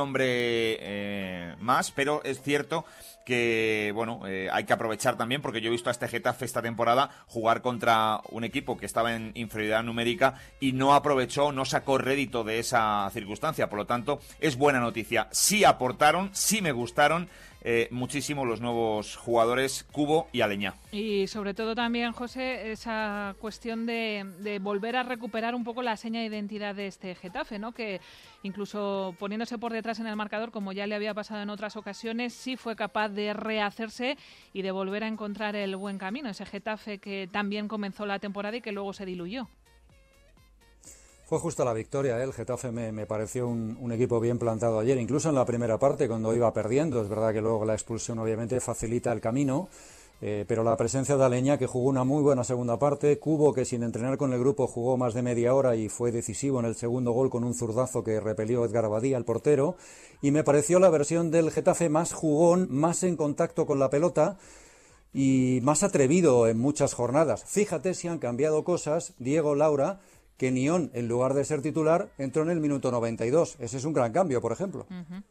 hombre más, pero es cierto que bueno, hay que aprovechar también, porque yo he visto a este Getafe esta temporada jugar contra un equipo que estaba en inferioridad numérica y no aprovechó, no sacó rédito de esa circunstancia. Por lo tanto, es buena noticia. Sí aportaron, sí me gustaron muchísimo los nuevos jugadores Cubo y Aleñá. Y sobre todo también, José, esa cuestión de volver a recuperar un poco la seña de identidad de este Getafe, ¿no? Que incluso poniéndose por detrás en el marcador, como ya le había pasado en otras ocasiones, sí fue capaz de rehacerse y de volver a encontrar el buen camino. Ese Getafe que también comenzó la temporada y que luego se diluyó. Fue justo la victoria, el Getafe me pareció un equipo bien plantado ayer, incluso en la primera parte cuando iba perdiendo. Es verdad que luego la expulsión obviamente facilita el camino, pero la presencia de Aleñá, que jugó una muy buena segunda parte, Cubo, que sin entrenar con el grupo jugó más de media hora y fue decisivo en el segundo gol con un zurdazo que repelió Edgar Abadía, el portero, y me pareció la versión del Getafe más jugón, más en contacto con la pelota y más atrevido en muchas jornadas. Fíjate si han cambiado cosas, Diego, Laura, que Nión, en lugar de ser titular, entró en el minuto 92. Ese es un gran cambio, por ejemplo.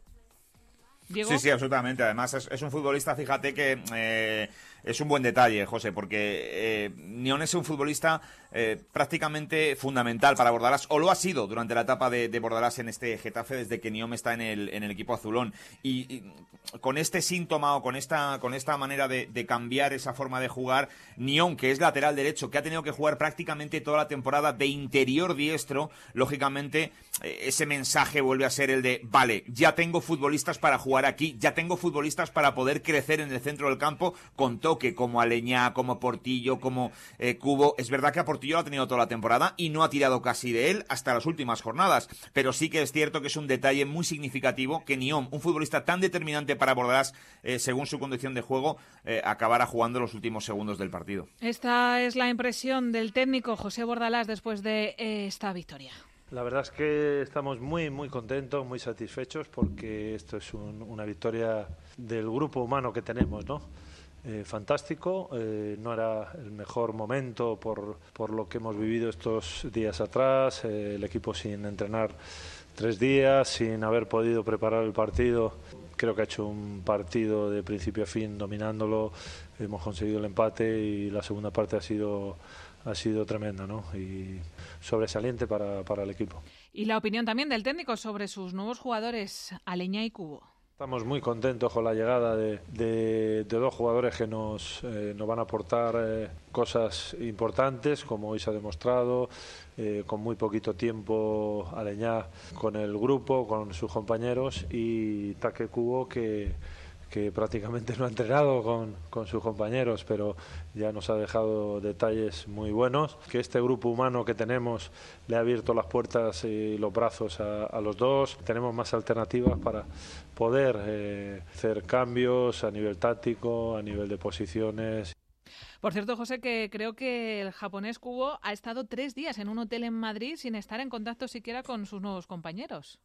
Sí, sí, absolutamente. Además, es un futbolista, fíjate que es un buen detalle, José, porque Nión es un futbolista prácticamente fundamental para Bordalás, o lo ha sido durante la etapa de Bordalás en este Getafe desde que Nión está en el equipo azulón. Y con este síntoma o con esta manera de cambiar esa forma de jugar, Nión, que es lateral derecho, que ha tenido que jugar prácticamente toda la temporada de interior diestro, lógicamente ese mensaje vuelve a ser el de, vale, ya tengo futbolistas para jugar aquí, ya tengo futbolistas para poder crecer en el centro del campo con toque, como Aleñá, como Portillo, como Cubo. Es verdad que a Portillo lo ha tenido toda la temporada y no ha tirado casi de él hasta las últimas jornadas, pero sí que es cierto que es un detalle muy significativo que Nión, un futbolista tan determinante para Bordalás, según su condición de juego, acabara jugando los últimos segundos del partido. Esta es la impresión del técnico José Bordalás después de esta victoria. La verdad es que estamos muy contentos, muy satisfechos, porque esto es una victoria del grupo humano que tenemos, ¿no? Fantástico, no era el mejor momento por lo que hemos vivido estos días atrás, el equipo sin entrenar 3 días, sin haber podido preparar el partido. Creo que ha hecho un partido de principio a fin dominándolo, hemos conseguido el empate y la segunda parte ha sido tremenda, ¿no? Y sobresaliente para el equipo. Y la opinión también del técnico sobre sus nuevos jugadores, Aleñá y Cubo. Estamos muy contentos con la llegada de dos jugadores que nos van a aportar cosas importantes, como hoy se ha demostrado, con muy poquito tiempo Aleñá con el grupo, con sus compañeros, y Take Cubo que prácticamente no ha entrenado con sus compañeros, pero ya nos ha dejado detalles muy buenos. Que este grupo humano que tenemos le ha abierto las puertas y los brazos a los dos. Tenemos más alternativas para poder hacer cambios a nivel táctico, a nivel de posiciones. Por cierto, José, que creo que el japonés Kubo ha estado 3 días en un hotel en Madrid sin estar en contacto siquiera con sus nuevos compañeros.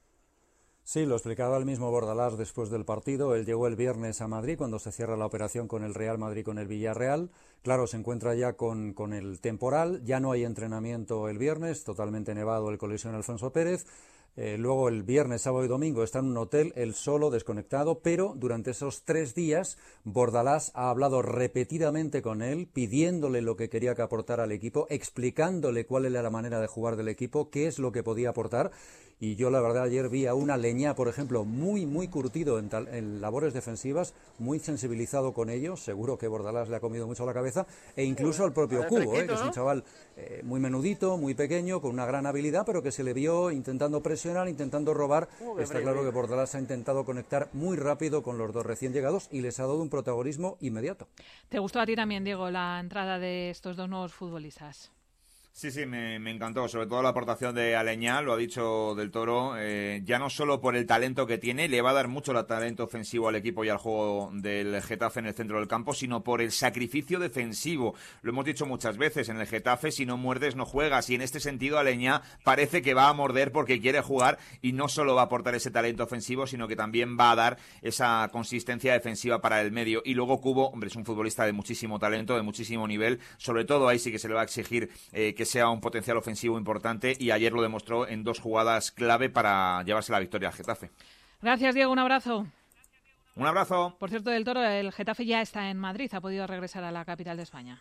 Sí, lo explicaba el mismo Bordalás después del partido. Él llegó el viernes a Madrid cuando se cierra la operación con el Real Madrid, con el Villarreal. Claro, se encuentra ya con el temporal. Ya no hay entrenamiento el viernes, totalmente nevado el Coliseo Alfonso Pérez. Luego el viernes, sábado y domingo está en un hotel, él solo, desconectado, pero durante esos 3 días Bordalás ha hablado repetidamente con él, pidiéndole lo que quería que aportara al equipo, explicándole cuál era la manera de jugar del equipo, qué es lo que podía aportar. Y yo la verdad ayer vi a un Aleñá, por ejemplo, muy curtido en labores defensivas, muy sensibilizado con ellos, seguro que Bordalás le ha comido mucho la cabeza, e incluso al propio Cubo, que es un chaval muy menudito, muy pequeño, con una gran habilidad, pero que se le vio intentando presionar, intentando robar. Está claro que Bordalás ha intentado conectar muy rápido con los dos recién llegados y les ha dado un protagonismo inmediato. ¿Te gustó a ti también, Diego, la entrada de estos dos nuevos futbolistas? Sí, me encantó, sobre todo la aportación de Aleñá, lo ha dicho Del Toro, ya no solo por el talento que tiene, le va a dar mucho el talento ofensivo al equipo y al juego del Getafe en el centro del campo, sino por el sacrificio defensivo. Lo hemos dicho muchas veces, en el Getafe si no muerdes no juegas, y en este sentido Aleñá parece que va a morder porque quiere jugar, y no solo va a aportar ese talento ofensivo, sino que también va a dar esa consistencia defensiva para el medio. Y luego Cubo, hombre, es un futbolista de muchísimo talento, de muchísimo nivel, sobre todo ahí sí que se le va a exigir que sea un potencial ofensivo importante, y ayer lo demostró en 2 jugadas clave para llevarse la victoria al Getafe. Gracias, Diego, un abrazo. Un abrazo. Por cierto, Del Toro, el Getafe ya está en Madrid, ha podido regresar a la capital de España.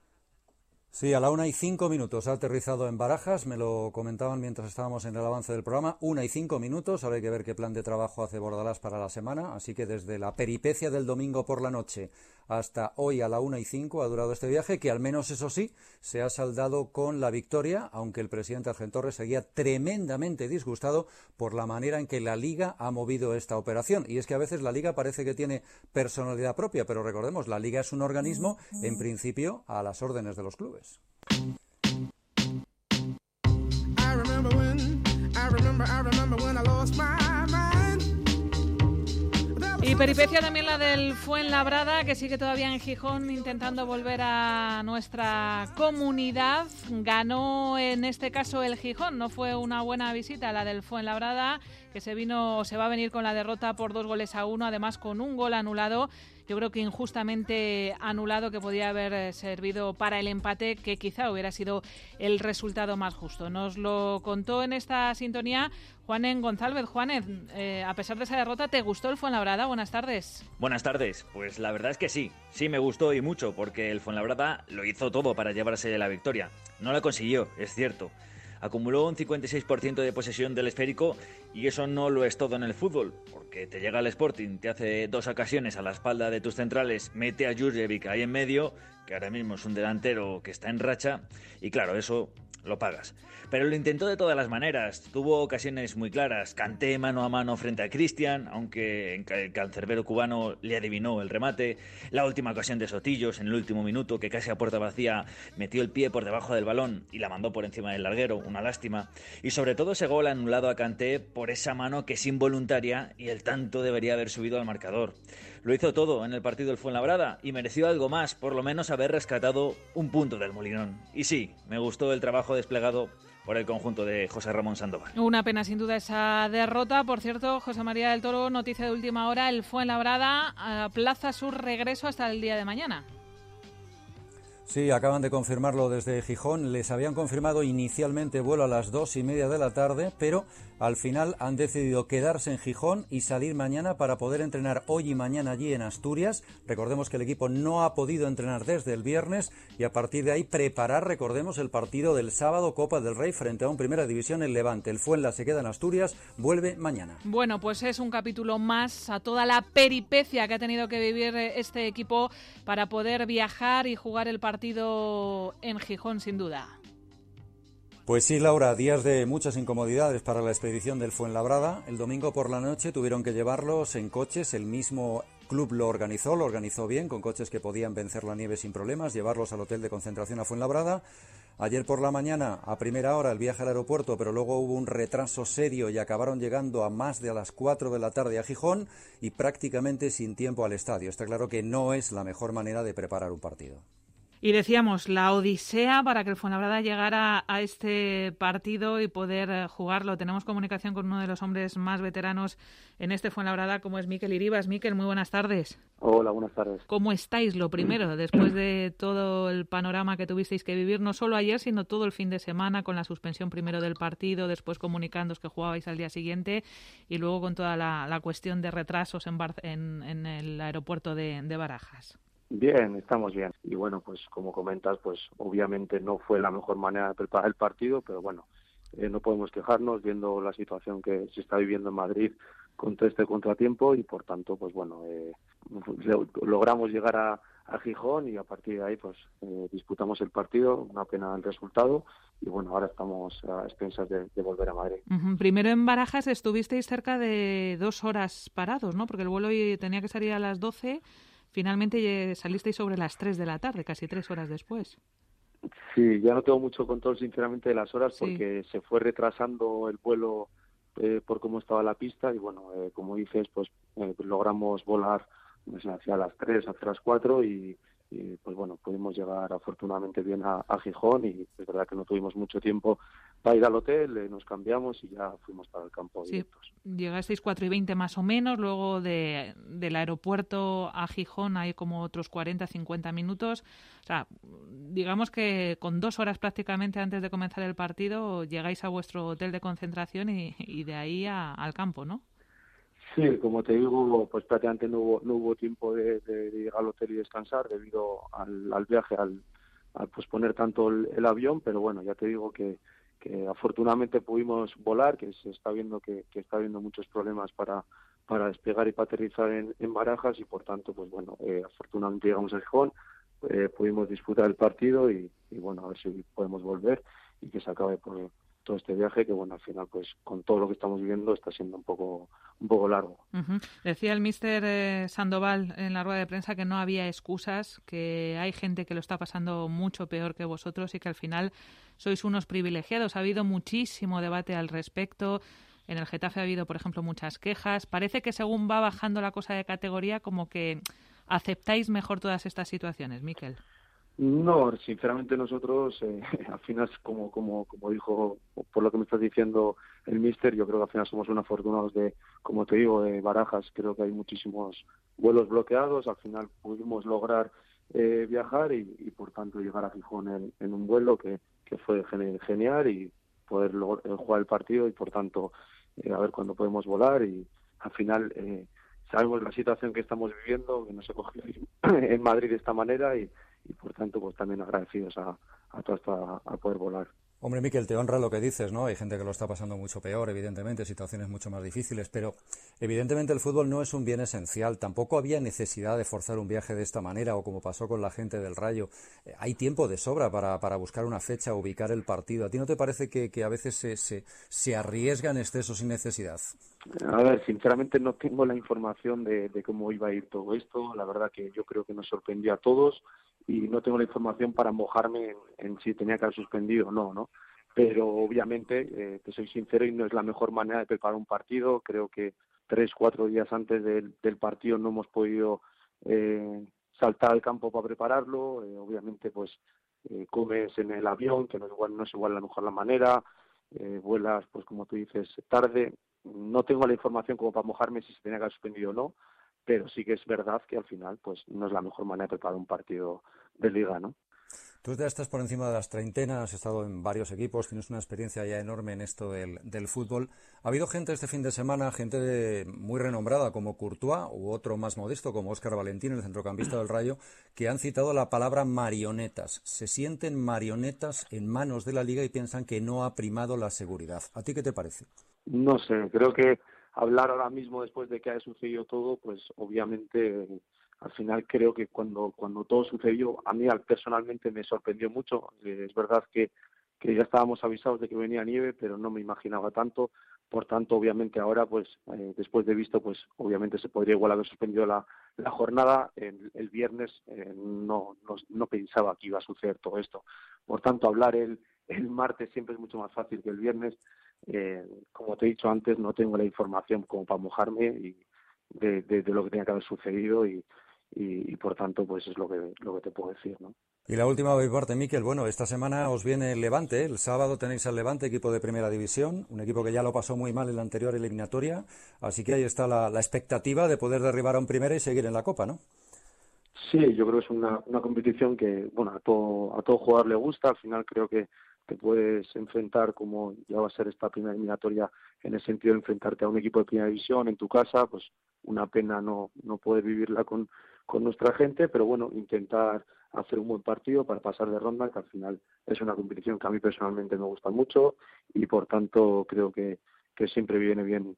Sí, a la 1:05 ha aterrizado en Barajas, me lo comentaban mientras estábamos en el avance del programa, 1:05, ahora hay que ver qué plan de trabajo hace Bordalás para la semana, así que desde la peripecia del domingo por la noche hasta hoy a la 1:05 ha durado este viaje, que al menos eso sí, se ha saldado con la victoria, aunque el presidente Argentorres seguía tremendamente disgustado por la manera en que la Liga ha movido esta operación, y es que a veces la Liga parece que tiene personalidad propia, pero recordemos, la Liga es un organismo, en principio, a las órdenes de los clubes. Y peripecia también la del Fuenlabrada, que sigue todavía en Gijón intentando volver a nuestra comunidad. Ganó en este caso el Gijón, no fue una buena visita la del Fuenlabrada, que se va a venir con la derrota por 2-1, además con un gol anulado. Yo creo que injustamente anulado, que podía haber servido para el empate, que quizá hubiera sido el resultado más justo. Nos lo contó en esta sintonía Juanen González. Juanen, a pesar de esa derrota, ¿te gustó el Fuenlabrada? Buenas tardes. Buenas tardes. Pues la verdad es que sí me gustó y mucho, porque el Fuenlabrada lo hizo todo para llevarse la victoria. No la consiguió, es cierto. Acumuló un 56% de posesión del esférico, y eso no lo es todo en el fútbol, porque te llega el Sporting, te hace 2 ocasiones a la espalda de tus centrales, mete a Jurjevic ahí en medio, que ahora mismo es un delantero que está en racha, y claro, eso lo pagas. Pero lo intentó de todas las maneras, tuvo ocasiones muy claras, Kanté mano a mano frente a Cristian, aunque el cancerbero cubano le adivinó el remate, la última ocasión de Sotillos en el último minuto, que casi a puerta vacía metió el pie por debajo del balón y la mandó por encima del larguero, una lástima, y sobre todo ese gol anulado a Kanté por esa mano que es involuntaria y el tanto debería haber subido al marcador. Lo hizo todo en el partido del Fuenlabrada y mereció algo más, por lo menos haber rescatado un punto del Molinón. Y sí, me gustó el trabajo desplegado por el conjunto de José Ramón Sandoval. Una pena sin duda esa derrota. Por cierto, José María del Toro, noticia de última hora, el Fuenlabrada aplaza su regreso hasta el día de mañana. Sí, acaban de confirmarlo desde Gijón. Les habían confirmado inicialmente vuelo a las 2:30 de la tarde, pero al final han decidido quedarse en Gijón y salir mañana para poder entrenar hoy y mañana allí en Asturias. Recordemos que el equipo no ha podido entrenar desde el viernes y a partir de ahí preparar, recordemos, el partido del sábado, Copa del Rey, frente a un Primera División, el Levante. El Fuenla se queda en Asturias, vuelve mañana. Bueno, pues es un capítulo más a toda la peripecia que ha tenido que vivir este equipo para poder viajar y jugar el partido en Gijón, sin duda. Pues sí, Laura, días de muchas incomodidades para la expedición del Fuenlabrada. El domingo por la noche tuvieron que llevarlos en coches. El mismo club lo organizó bien, con coches que podían vencer la nieve sin problemas, llevarlos al hotel de concentración a Fuenlabrada. Ayer por la mañana, a primera hora, el viaje al aeropuerto, pero luego hubo un retraso serio y acabaron llegando a más de las 4 de la tarde a Gijón y prácticamente sin tiempo al estadio. Está claro que no es la mejor manera de preparar un partido. Y decíamos, la odisea para que el Fuenlabrada llegara a este partido y poder jugarlo. Tenemos comunicación con uno de los hombres más veteranos en este Fuenlabrada, como es Mikel Iribas. Mikel, muy buenas tardes. Hola, buenas tardes. ¿Cómo estáis, lo primero, después de todo el panorama que tuvisteis que vivir, no solo ayer, sino todo el fin de semana, con la suspensión primero del partido, después comunicándoos que jugabais al día siguiente y luego con toda la cuestión de retrasos en el aeropuerto de Barajas? Bien, estamos bien. Y bueno, pues como comentas, pues obviamente no fue la mejor manera de preparar el partido, pero bueno, no podemos quejarnos viendo la situación que se está viviendo en Madrid con todo este contratiempo y por tanto, pues bueno, logramos llegar a Gijón y a partir de ahí pues disputamos el partido, una pena el resultado y bueno, ahora estamos a expensas de volver a Madrid. Primero en Barajas estuvisteis cerca de 2 horas parados, ¿no? Porque el vuelo tenía que salir a las 12. Finalmente salisteis sobre las 3 de la tarde, casi 3 horas después. Sí, ya no tengo mucho control sinceramente de las horas porque se fue retrasando el vuelo por cómo estaba la pista y bueno, como dices, pues logramos volar hacia las 3, hacia las 4 y pues bueno, pudimos llegar afortunadamente bien a Gijón y es verdad que no tuvimos mucho tiempo para ir al hotel, nos cambiamos y ya fuimos para el campo directos. Llegasteis 4:20 más o menos, luego del aeropuerto a Gijón hay como otros 40-50 minutos, o sea, digamos que con 2 horas prácticamente antes de comenzar el partido llegáis a vuestro hotel de concentración y de ahí al campo, ¿no? Sí, como te digo, pues prácticamente no hubo tiempo de llegar al hotel y descansar debido al viaje, al posponer tanto el avión, pero bueno, ya te digo que afortunadamente pudimos volar, que se está viendo que está habiendo muchos problemas para despegar y para aterrizar en Barajas y por tanto, pues bueno, afortunadamente llegamos a Gijón, pudimos disputar el partido y bueno, a ver si podemos volver y que se acabe por todo este viaje que bueno, al final pues con todo lo que estamos viviendo está siendo un poco largo. Decía el míster Sandoval en la rueda de prensa que no había excusas, que hay gente que lo está pasando mucho peor que vosotros y que al final sois unos privilegiados. Ha habido muchísimo debate al respecto. En el Getafe ha habido, por ejemplo, muchas quejas. Parece que según va bajando la cosa de categoría, como que aceptáis mejor todas estas situaciones, Mikel. No, sinceramente nosotros, al final, como dijo, por lo que me estás diciendo el míster, yo creo que al final somos unos afortunados como te digo, de Barajas. Creo que hay muchísimos vuelos bloqueados. Al final pudimos lograr viajar y por tanto llegar a Gijón en un vuelo que fue genial y poder jugar el partido y por tanto a ver cuándo podemos volar y al final sabemos la situación que estamos viviendo, que no se cogió en Madrid de esta manera y por tanto pues también agradecidos a poder volar. Hombre, Mikel, te honra lo que dices, ¿no? Hay gente que lo está pasando mucho peor, evidentemente, situaciones mucho más difíciles, pero evidentemente el fútbol no es un bien esencial. Tampoco había necesidad de forzar un viaje de esta manera o como pasó con la gente del Rayo. Hay tiempo de sobra para buscar una fecha, ubicar el partido. ¿A ti no te parece que a veces se arriesga en exceso sin necesidad? A ver, sinceramente no tengo la información de cómo iba a ir todo esto. La verdad que yo creo que nos sorprendió a todos y no tengo la información para mojarme en si tenía que haber suspendido o no. Pero obviamente, te soy sincero, y no es la mejor manera de preparar un partido. Creo que 3-4 días antes del partido no hemos podido saltar al campo para prepararlo. Obviamente, pues comes en el avión, que no es igual a lo mejor la manera. Vuelas, pues como tú dices, tarde. No tengo la información como para mojarme si se tenía que haber suspendido o no, pero sí que es verdad que al final pues no es la mejor manera de preparar un partido de liga, ¿no? Tú ya estás por encima de las treintenas, has estado en varios equipos, tienes una experiencia ya enorme en esto del fútbol. ¿Ha habido gente este fin de semana, gente muy renombrada como Courtois u otro más modesto como Óscar Valentín, el centrocampista del Rayo, que han citado la palabra marionetas? Se sienten marionetas en manos de la Liga y piensan que no ha primado la seguridad. ¿A ti qué te parece? No sé, creo que hablar ahora mismo después de que haya sucedido todo, pues obviamente... Al final creo que cuando todo sucedió, a mí personalmente me sorprendió mucho. Es verdad que ya estábamos avisados de que venía nieve, pero no me imaginaba tanto. Por tanto, obviamente ahora, pues después de visto, pues obviamente se podría igual haber suspendido la jornada. El viernes no pensaba que iba a suceder todo esto. Por tanto, hablar el martes siempre es mucho más fácil que el viernes. Como te he dicho antes, no tengo la información como para mojarme y de lo que tenía que haber sucedido y por tanto pues es lo que te puedo decir, ¿no? Y la última por mi parte, Mikel, bueno, esta semana os viene el Levante, el sábado tenéis al Levante, equipo de Primera División, un equipo que ya lo pasó muy mal en la anterior eliminatoria, así que ahí está la expectativa de poder derribar a un Primera y seguir en la Copa, ¿no? Sí, yo creo que es una competición que, bueno, a todo jugador le gusta. Al final creo que te puedes enfrentar, como ya va a ser esta primera eliminatoria, en el sentido de enfrentarte a un equipo de Primera División en tu casa. Pues una pena no poder vivirla con nuestra gente, pero bueno, intentar hacer un buen partido para pasar de ronda, que al final es una competición que a mí personalmente me gusta mucho y por tanto creo que siempre viene bien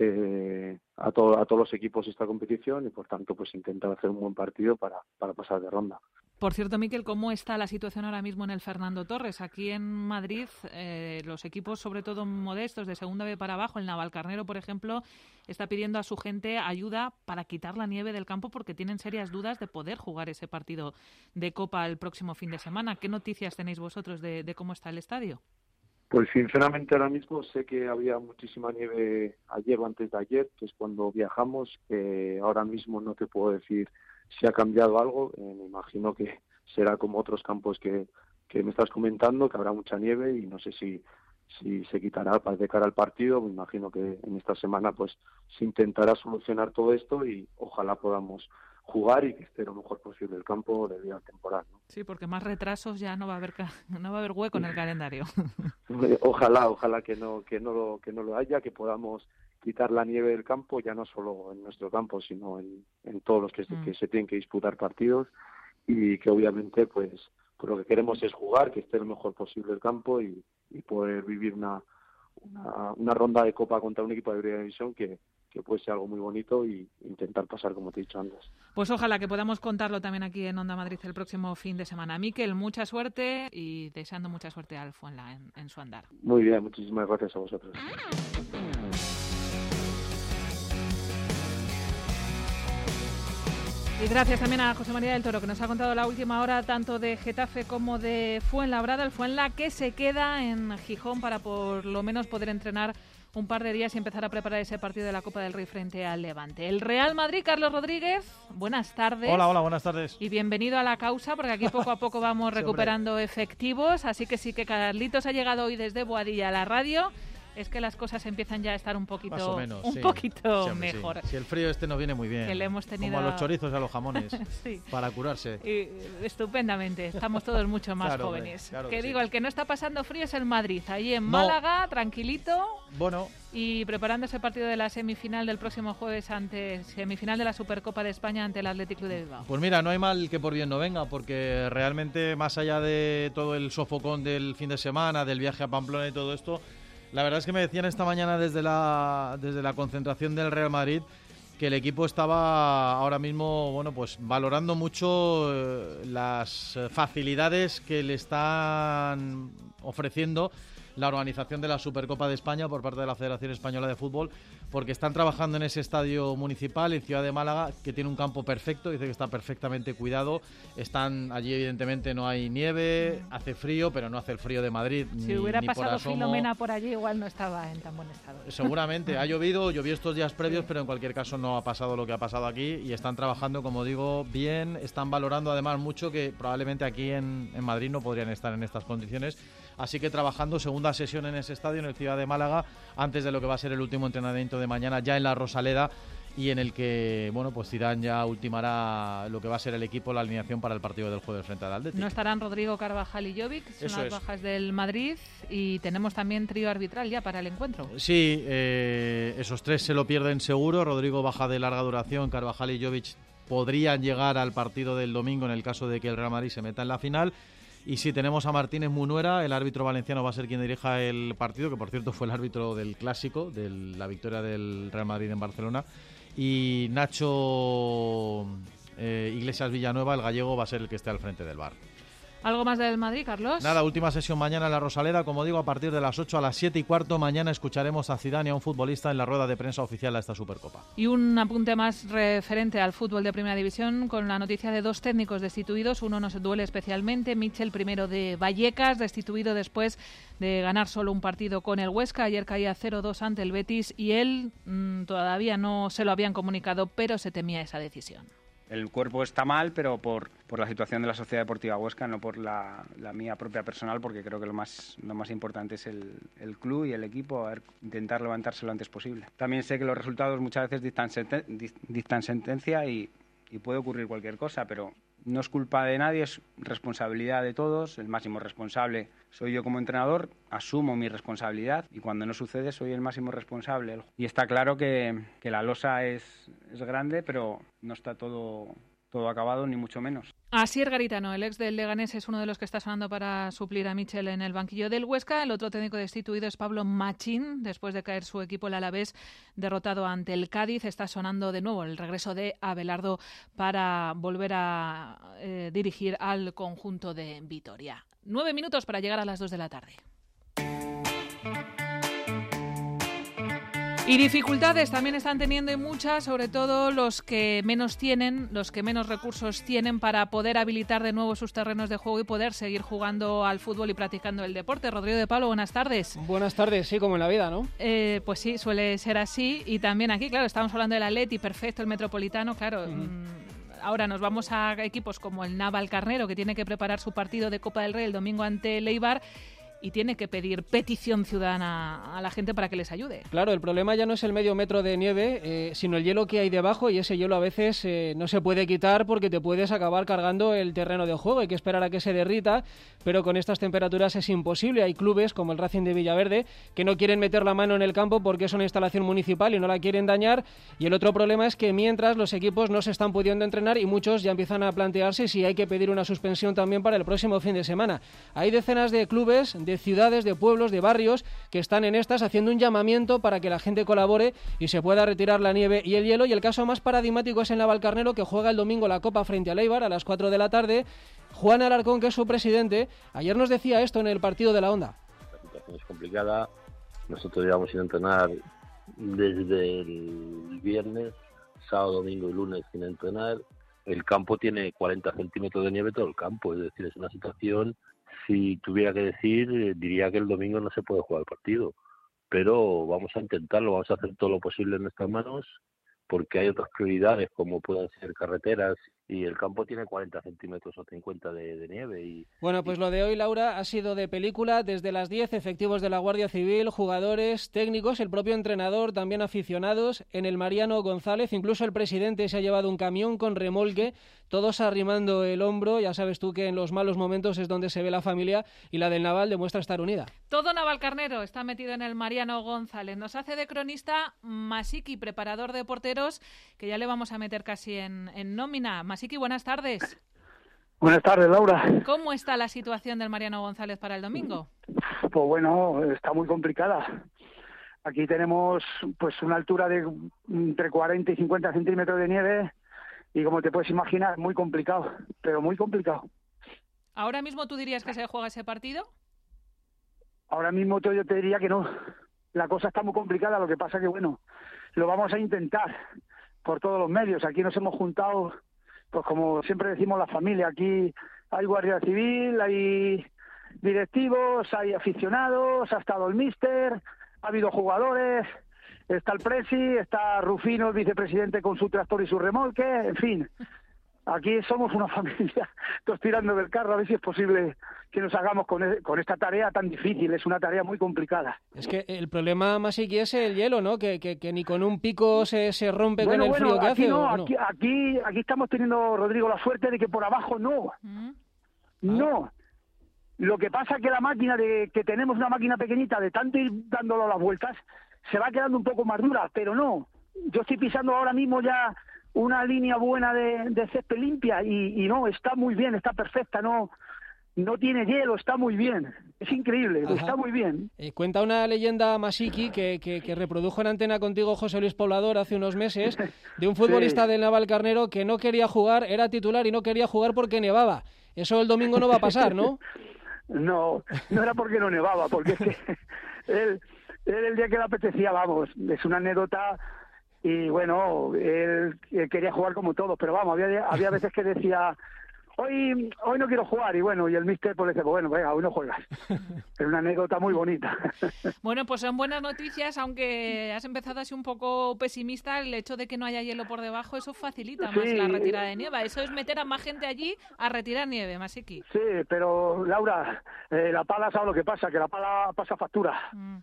a todos los equipos esta competición y por tanto pues intentar hacer un buen partido para pasar de ronda. Por cierto, Mikel, ¿cómo está la situación ahora mismo en el Fernando Torres? Aquí en Madrid, los equipos, sobre todo modestos, de segunda B para abajo, el Navalcarnero, por ejemplo, está pidiendo a su gente ayuda para quitar la nieve del campo porque tienen serias dudas de poder jugar ese partido de Copa el próximo fin de semana. ¿Qué noticias tenéis vosotros de cómo está el estadio? Pues sinceramente ahora mismo sé que había muchísima nieve ayer o antes de ayer, que es cuando viajamos. Ahora mismo no te puedo decir si ha cambiado algo. Me imagino que será como otros campos que me estás comentando, que habrá mucha nieve y no sé si se quitará de cara al partido. Me imagino que en esta semana pues se intentará solucionar todo esto y ojalá podamos jugar y que esté lo mejor posible el campo de día temporal, ¿no? Sí, porque más retrasos ya no va a haber hueco en el calendario. Ojalá que no lo haya, que podamos quitar la nieve del campo, ya no solo en nuestro campo, sino en todos los que se tienen que disputar partidos y que obviamente pues lo que queremos es jugar, que esté lo mejor posible el campo y poder vivir una ronda de Copa contra un equipo de Primera División que puede ser algo muy bonito y intentar pasar como te he dicho antes. Pues ojalá que podamos contarlo también aquí en Onda Madrid el próximo fin de semana. Mikel, mucha suerte y deseando mucha suerte al Fuenla en su andar. Muy bien, muchísimas gracias a vosotros. Y gracias también a José María del Toro, que nos ha contado la última hora tanto de Getafe como de Fuenlabrada. El Fuenla que se queda en Gijón para por lo menos poder entrenar un par de días y empezar a preparar ese partido de la Copa del Rey frente al Levante. El Real Madrid, Carlos Rodríguez, buenas tardes. Hola, buenas tardes. Y bienvenido a la causa, porque aquí poco a poco vamos recuperando efectivos. Así que sí que Carlitos ha llegado hoy desde Boadilla a la radio. Es que las cosas empiezan ya a estar un poquito, más o menos, poquito mejor. Sí. Si el frío no viene muy bien. Que le hemos tenido... Como a los chorizos y a los jamones, sí. Para curarse. Y, estupendamente, estamos todos mucho más jóvenes. Claro que digo, sí. El que no está pasando frío es el Madrid, ahí en Málaga, tranquilito. Bueno. Y preparando ese partido de la semifinal del próximo jueves semifinal de la Supercopa de España ante el Athletic Club de Bilbao. Pues mira, no hay mal que por bien no venga, porque realmente más allá de todo el sofocón del fin de semana, del viaje a Pamplona y todo esto, la verdad es que me decían esta mañana desde la concentración del Real Madrid que el equipo estaba ahora mismo, bueno, pues valorando mucho las facilidades que le están ofreciendo la organización de la Supercopa de España por parte de la Federación Española de Fútbol, porque están trabajando en ese estadio municipal en Ciudad de Málaga, que tiene un campo perfecto, dice que está perfectamente cuidado. Están allí, evidentemente, no hay nieve, hace frío, pero no hace el frío de Madrid. Si hubiera pasado Filomena por allí, igual no estaba en tan buen estado. Seguramente, llovió estos días previos, pero en cualquier caso no ha pasado lo que ha pasado aquí y están trabajando, como digo, bien, están valorando además mucho que probablemente aquí en Madrid no podrían estar en estas condiciones. Así que trabajando segunda sesión en ese estadio, en el Ciudad de Málaga, antes de lo que va a ser el último entrenamiento de mañana ya en la Rosaleda y en el que, bueno, pues Zidane ya ultimará lo que va a ser el equipo, la alineación para el partido del jueves frente al Athletic. No estarán Rodrigo, Carvajal y Jovic, son las bajas del Madrid, y tenemos también trío arbitral ya para el encuentro. Sí, esos tres se lo pierden seguro. Rodrigo baja de larga duración, Carvajal y Jovic podrían llegar al partido del domingo en el caso de que el Real Madrid se meta en la final. Y sí, tenemos a Martínez Munuera, el árbitro valenciano va a ser quien dirija el partido, que por cierto fue el árbitro del Clásico, de la victoria del Real Madrid en Barcelona. Y Nacho Iglesias Villanueva, el gallego, va a ser el que esté al frente del VAR. ¿Algo más del Madrid, Carlos? Nada, última sesión mañana en la Rosaleda, como digo, a partir de las 8 a las 7:15. Mañana escucharemos a Zidane y a un futbolista en la rueda de prensa oficial a esta Supercopa. Y un apunte más referente al fútbol de Primera División, con la noticia de 2 técnicos destituidos. Uno nos duele especialmente, Michel, primero de Vallecas, destituido después de ganar solo un partido con el Huesca. Ayer caía 0-2 ante el Betis y él todavía no se lo habían comunicado, pero se temía esa decisión. El cuerpo está mal, pero por la situación de la Sociedad Deportiva Huesca, no por la mía propia personal, porque creo que lo más importante es el club y el equipo, intentar levantarse lo antes posible. También sé que los resultados muchas veces dictan sentencia y puede ocurrir cualquier cosa, pero no es culpa de nadie, es responsabilidad de todos. El máximo responsable soy yo como entrenador, asumo mi responsabilidad y cuando no sucede soy el máximo responsable. Y está claro que la losa es grande, pero no está todo acabado, ni mucho menos. Asier Garitano, el ex del Leganés, es uno de los que está sonando para suplir a Michel en el banquillo del Huesca. El otro técnico destituido es Pablo Machín, después de caer su equipo el Alavés derrotado ante el Cádiz. Está sonando de nuevo el regreso de Abelardo para volver a dirigir al conjunto de Vitoria. 9 minutos para llegar a las 2 de la tarde. Y dificultades también están teniendo muchas, sobre todo los que menos tienen, los que menos recursos tienen para poder habilitar de nuevo sus terrenos de juego y poder seguir jugando al fútbol y practicando el deporte. Rodrigo de Pablo, buenas tardes. Buenas tardes, sí, como en la vida, ¿no? Pues sí, suele ser así. Y también aquí, claro, estamos hablando del Atleti, perfecto, el Metropolitano, claro. Ahora nos vamos a equipos como el Navalcarnero, que tiene que preparar su partido de Copa del Rey el domingo ante el Eibar, y tiene que pedir petición ciudadana a la gente para que les ayude. Claro, el problema ya no es el medio metro de nieve, sino el hielo que hay debajo, y ese hielo a veces no se puede quitar porque te puedes acabar cargando el terreno de juego. Hay que esperar a que se derrita, pero con estas temperaturas es imposible. Hay clubes como el Racing de Villaverde que no quieren meter la mano en el campo porque es una instalación municipal y no la quieren dañar. Y el otro problema es que mientras los equipos no se están pudiendo entrenar y muchos ya empiezan a plantearse si hay que pedir una suspensión también para el próximo fin de semana. Hay decenas de clubes, de ciudades, de pueblos, de barrios que están en estas haciendo un llamamiento para que la gente colabore y se pueda retirar la nieve y el hielo. Y el caso más paradigmático es en Navalcarnero, que juega el domingo la Copa frente al Eibar a las 4 de la tarde. Juan Alarcón, que es su presidente, ayer nos decía esto en el partido de la Onda. La situación es complicada. Nosotros llevamos sin entrenar desde el viernes, sábado, domingo y lunes sin entrenar. El campo tiene 40 centímetros de nieve todo el campo, es decir, es una situación. Si tuviera que decir, diría que el domingo no se puede jugar el partido, pero vamos a intentarlo, vamos a hacer todo lo posible en nuestras manos, porque hay otras prioridades como pueden ser carreteras y el campo tiene 40 centímetros o 50 de nieve. Bueno, pues lo de hoy, Laura, ha sido de película. Desde las 10, efectivos de la Guardia Civil, jugadores, técnicos, el propio entrenador, también aficionados, en el Mariano González. Incluso el presidente se ha llevado un camión con remolque, todos arrimando el hombro. Ya sabes tú que en los malos momentos es donde se ve la familia, y la del Naval demuestra estar unida. Todo Navalcarnero está metido en el Mariano González. Nos hace de cronista Masiki, preparador de porteros, que ya le vamos a meter casi en nómina. Masiki, buenas tardes. Buenas tardes, Laura. ¿Cómo está la situación del Mariano González para el domingo? Pues bueno, está muy complicada. Aquí tenemos pues una altura de entre 40 y 50 centímetros de nieve y, como te puedes imaginar, muy complicado, pero muy complicado. ¿Ahora mismo tú dirías que se juega ese partido? Ahora mismo yo te diría que no. La cosa está muy complicada, lo que pasa que, bueno, lo vamos a intentar por todos los medios. Aquí nos hemos juntado, pues como siempre decimos, la familia. Aquí hay Guardia Civil, hay directivos, hay aficionados, ha estado el míster, ha habido jugadores, está el presi, está Rufino, el vicepresidente, con su tractor y su remolque, en fin. Aquí somos una familia, todos tirando del carro, a ver si es posible nos hagamos con esta tarea tan difícil. Es una tarea muy complicada. Es que el problema, Masiki, es el hielo, ¿no? Que ni con un pico se rompe con el frío que hace. Aquí estamos teniendo, Rodrigo, la suerte de que por abajo no. No. Lo que pasa es que la máquina, que tenemos una máquina pequeñita, de tanto ir dándolo las vueltas, se va quedando un poco más dura, pero no. Yo estoy pisando ahora mismo ya una línea buena de césped limpia y no, está muy bien, está perfecta, no tiene hielo, está muy bien. Es increíble, está muy bien. Cuenta una leyenda, Masiki, que reprodujo en antena contigo José Luis Poblador hace unos meses, de un futbolista del Navalcarnero que no quería jugar, era titular y no quería jugar porque nevaba. Eso el domingo no va a pasar, ¿no? No era porque no nevaba, porque es que él el día que le apetecía, vamos, es una anécdota. Y bueno, él quería jugar como todos, pero vamos, había veces que decía, hoy no quiero jugar, y bueno, y el míster pues dice, bueno, venga, hoy no juegas. Es una anécdota muy bonita. Bueno, pues son buenas noticias, aunque has empezado así un poco pesimista, el hecho de que no haya hielo por debajo, eso facilita más la retirada de nieve. Eso es meter a más gente allí a retirar nieve, Masiki. Sí, pero Laura, la pala, ¿sabes lo que pasa? Que la pala pasa factura.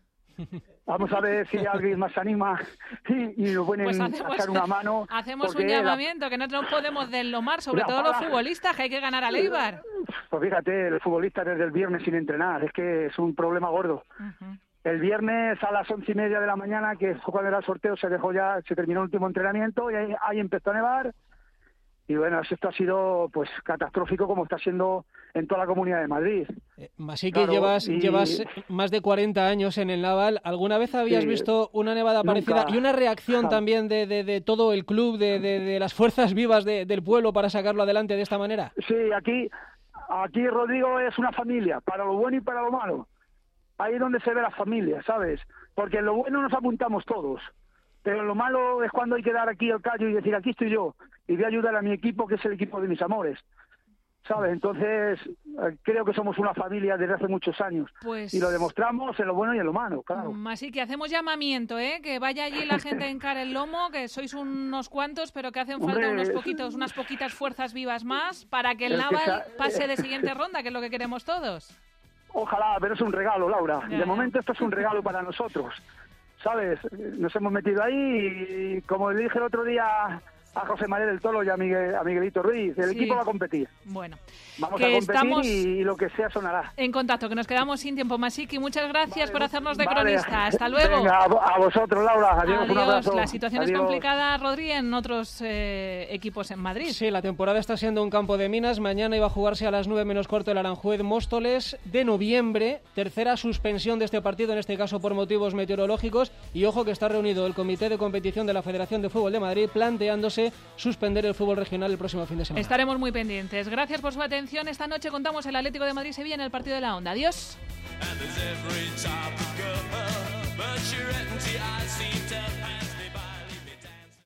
Vamos a ver si alguien más se anima y nos pueden echar una mano. Hacemos un llamamiento, que no nos podemos deslomar, sobre todo los futbolistas, que hay que ganar al Eibar. Pues fíjate, el futbolista desde el viernes sin entrenar, es que es un problema gordo. El viernes a las 11:30 de la mañana, que fue cuando era el sorteo, se terminó el último entrenamiento y ahí empezó a nevar. Y bueno, esto ha sido pues catastrófico, como está siendo en toda la Comunidad de Madrid. Masiki, claro, llevas más de 40 años en el Naval. ¿Alguna vez habías visto una nevada parecida? Y una reacción también de todo el club, de las fuerzas vivas del pueblo para sacarlo adelante de esta manera. Sí, aquí Rodrigo es una familia, para lo bueno y para lo malo. Ahí es donde se ve la familia, ¿sabes? Porque en lo bueno nos apuntamos todos. Pero lo malo es cuando hay que dar aquí el callo y decir, aquí estoy yo, y voy a ayudar a mi equipo, que es el equipo de mis amores, ¿sabes? Entonces, creo que somos una familia desde hace muchos años, y lo demostramos en lo bueno y en lo malo, claro. Así que hacemos llamamiento, que vaya allí la gente a hincar el lomo, que sois unos cuantos, pero que hacen falta unas poquitas fuerzas vivas más para que el Naval pase de siguiente ronda, que es lo que queremos todos. Ojalá, pero es un regalo, Laura. De momento esto es un regalo para nosotros. ¿Sabes? Nos hemos metido ahí y, como le dije el otro día a José María del Toro y a Miguelito Ruiz, el equipo va a competir. Bueno, vamos a competir y lo que sea sonará. En contacto, que nos quedamos sin tiempo. Masiki, muchas gracias por hacernos de cronista. Hasta luego. Venga, a vosotros, Laura. Adiós. Un abrazo. La situación es complicada, Rodri, en otros equipos en Madrid. Sí, la temporada está siendo un campo de minas. Mañana iba a jugarse a las 9:15 el Aranjuez-Móstoles de noviembre. Tercera suspensión de este partido, en este caso por motivos meteorológicos. Y ojo que está reunido el Comité de Competición de la Federación de Fútbol de Madrid planteándose suspender el fútbol regional el próximo fin de semana. Estaremos muy pendientes. Gracias por su atención. Esta noche contamos el Atlético de Madrid-Sevilla en el partido de la Onda. Adiós.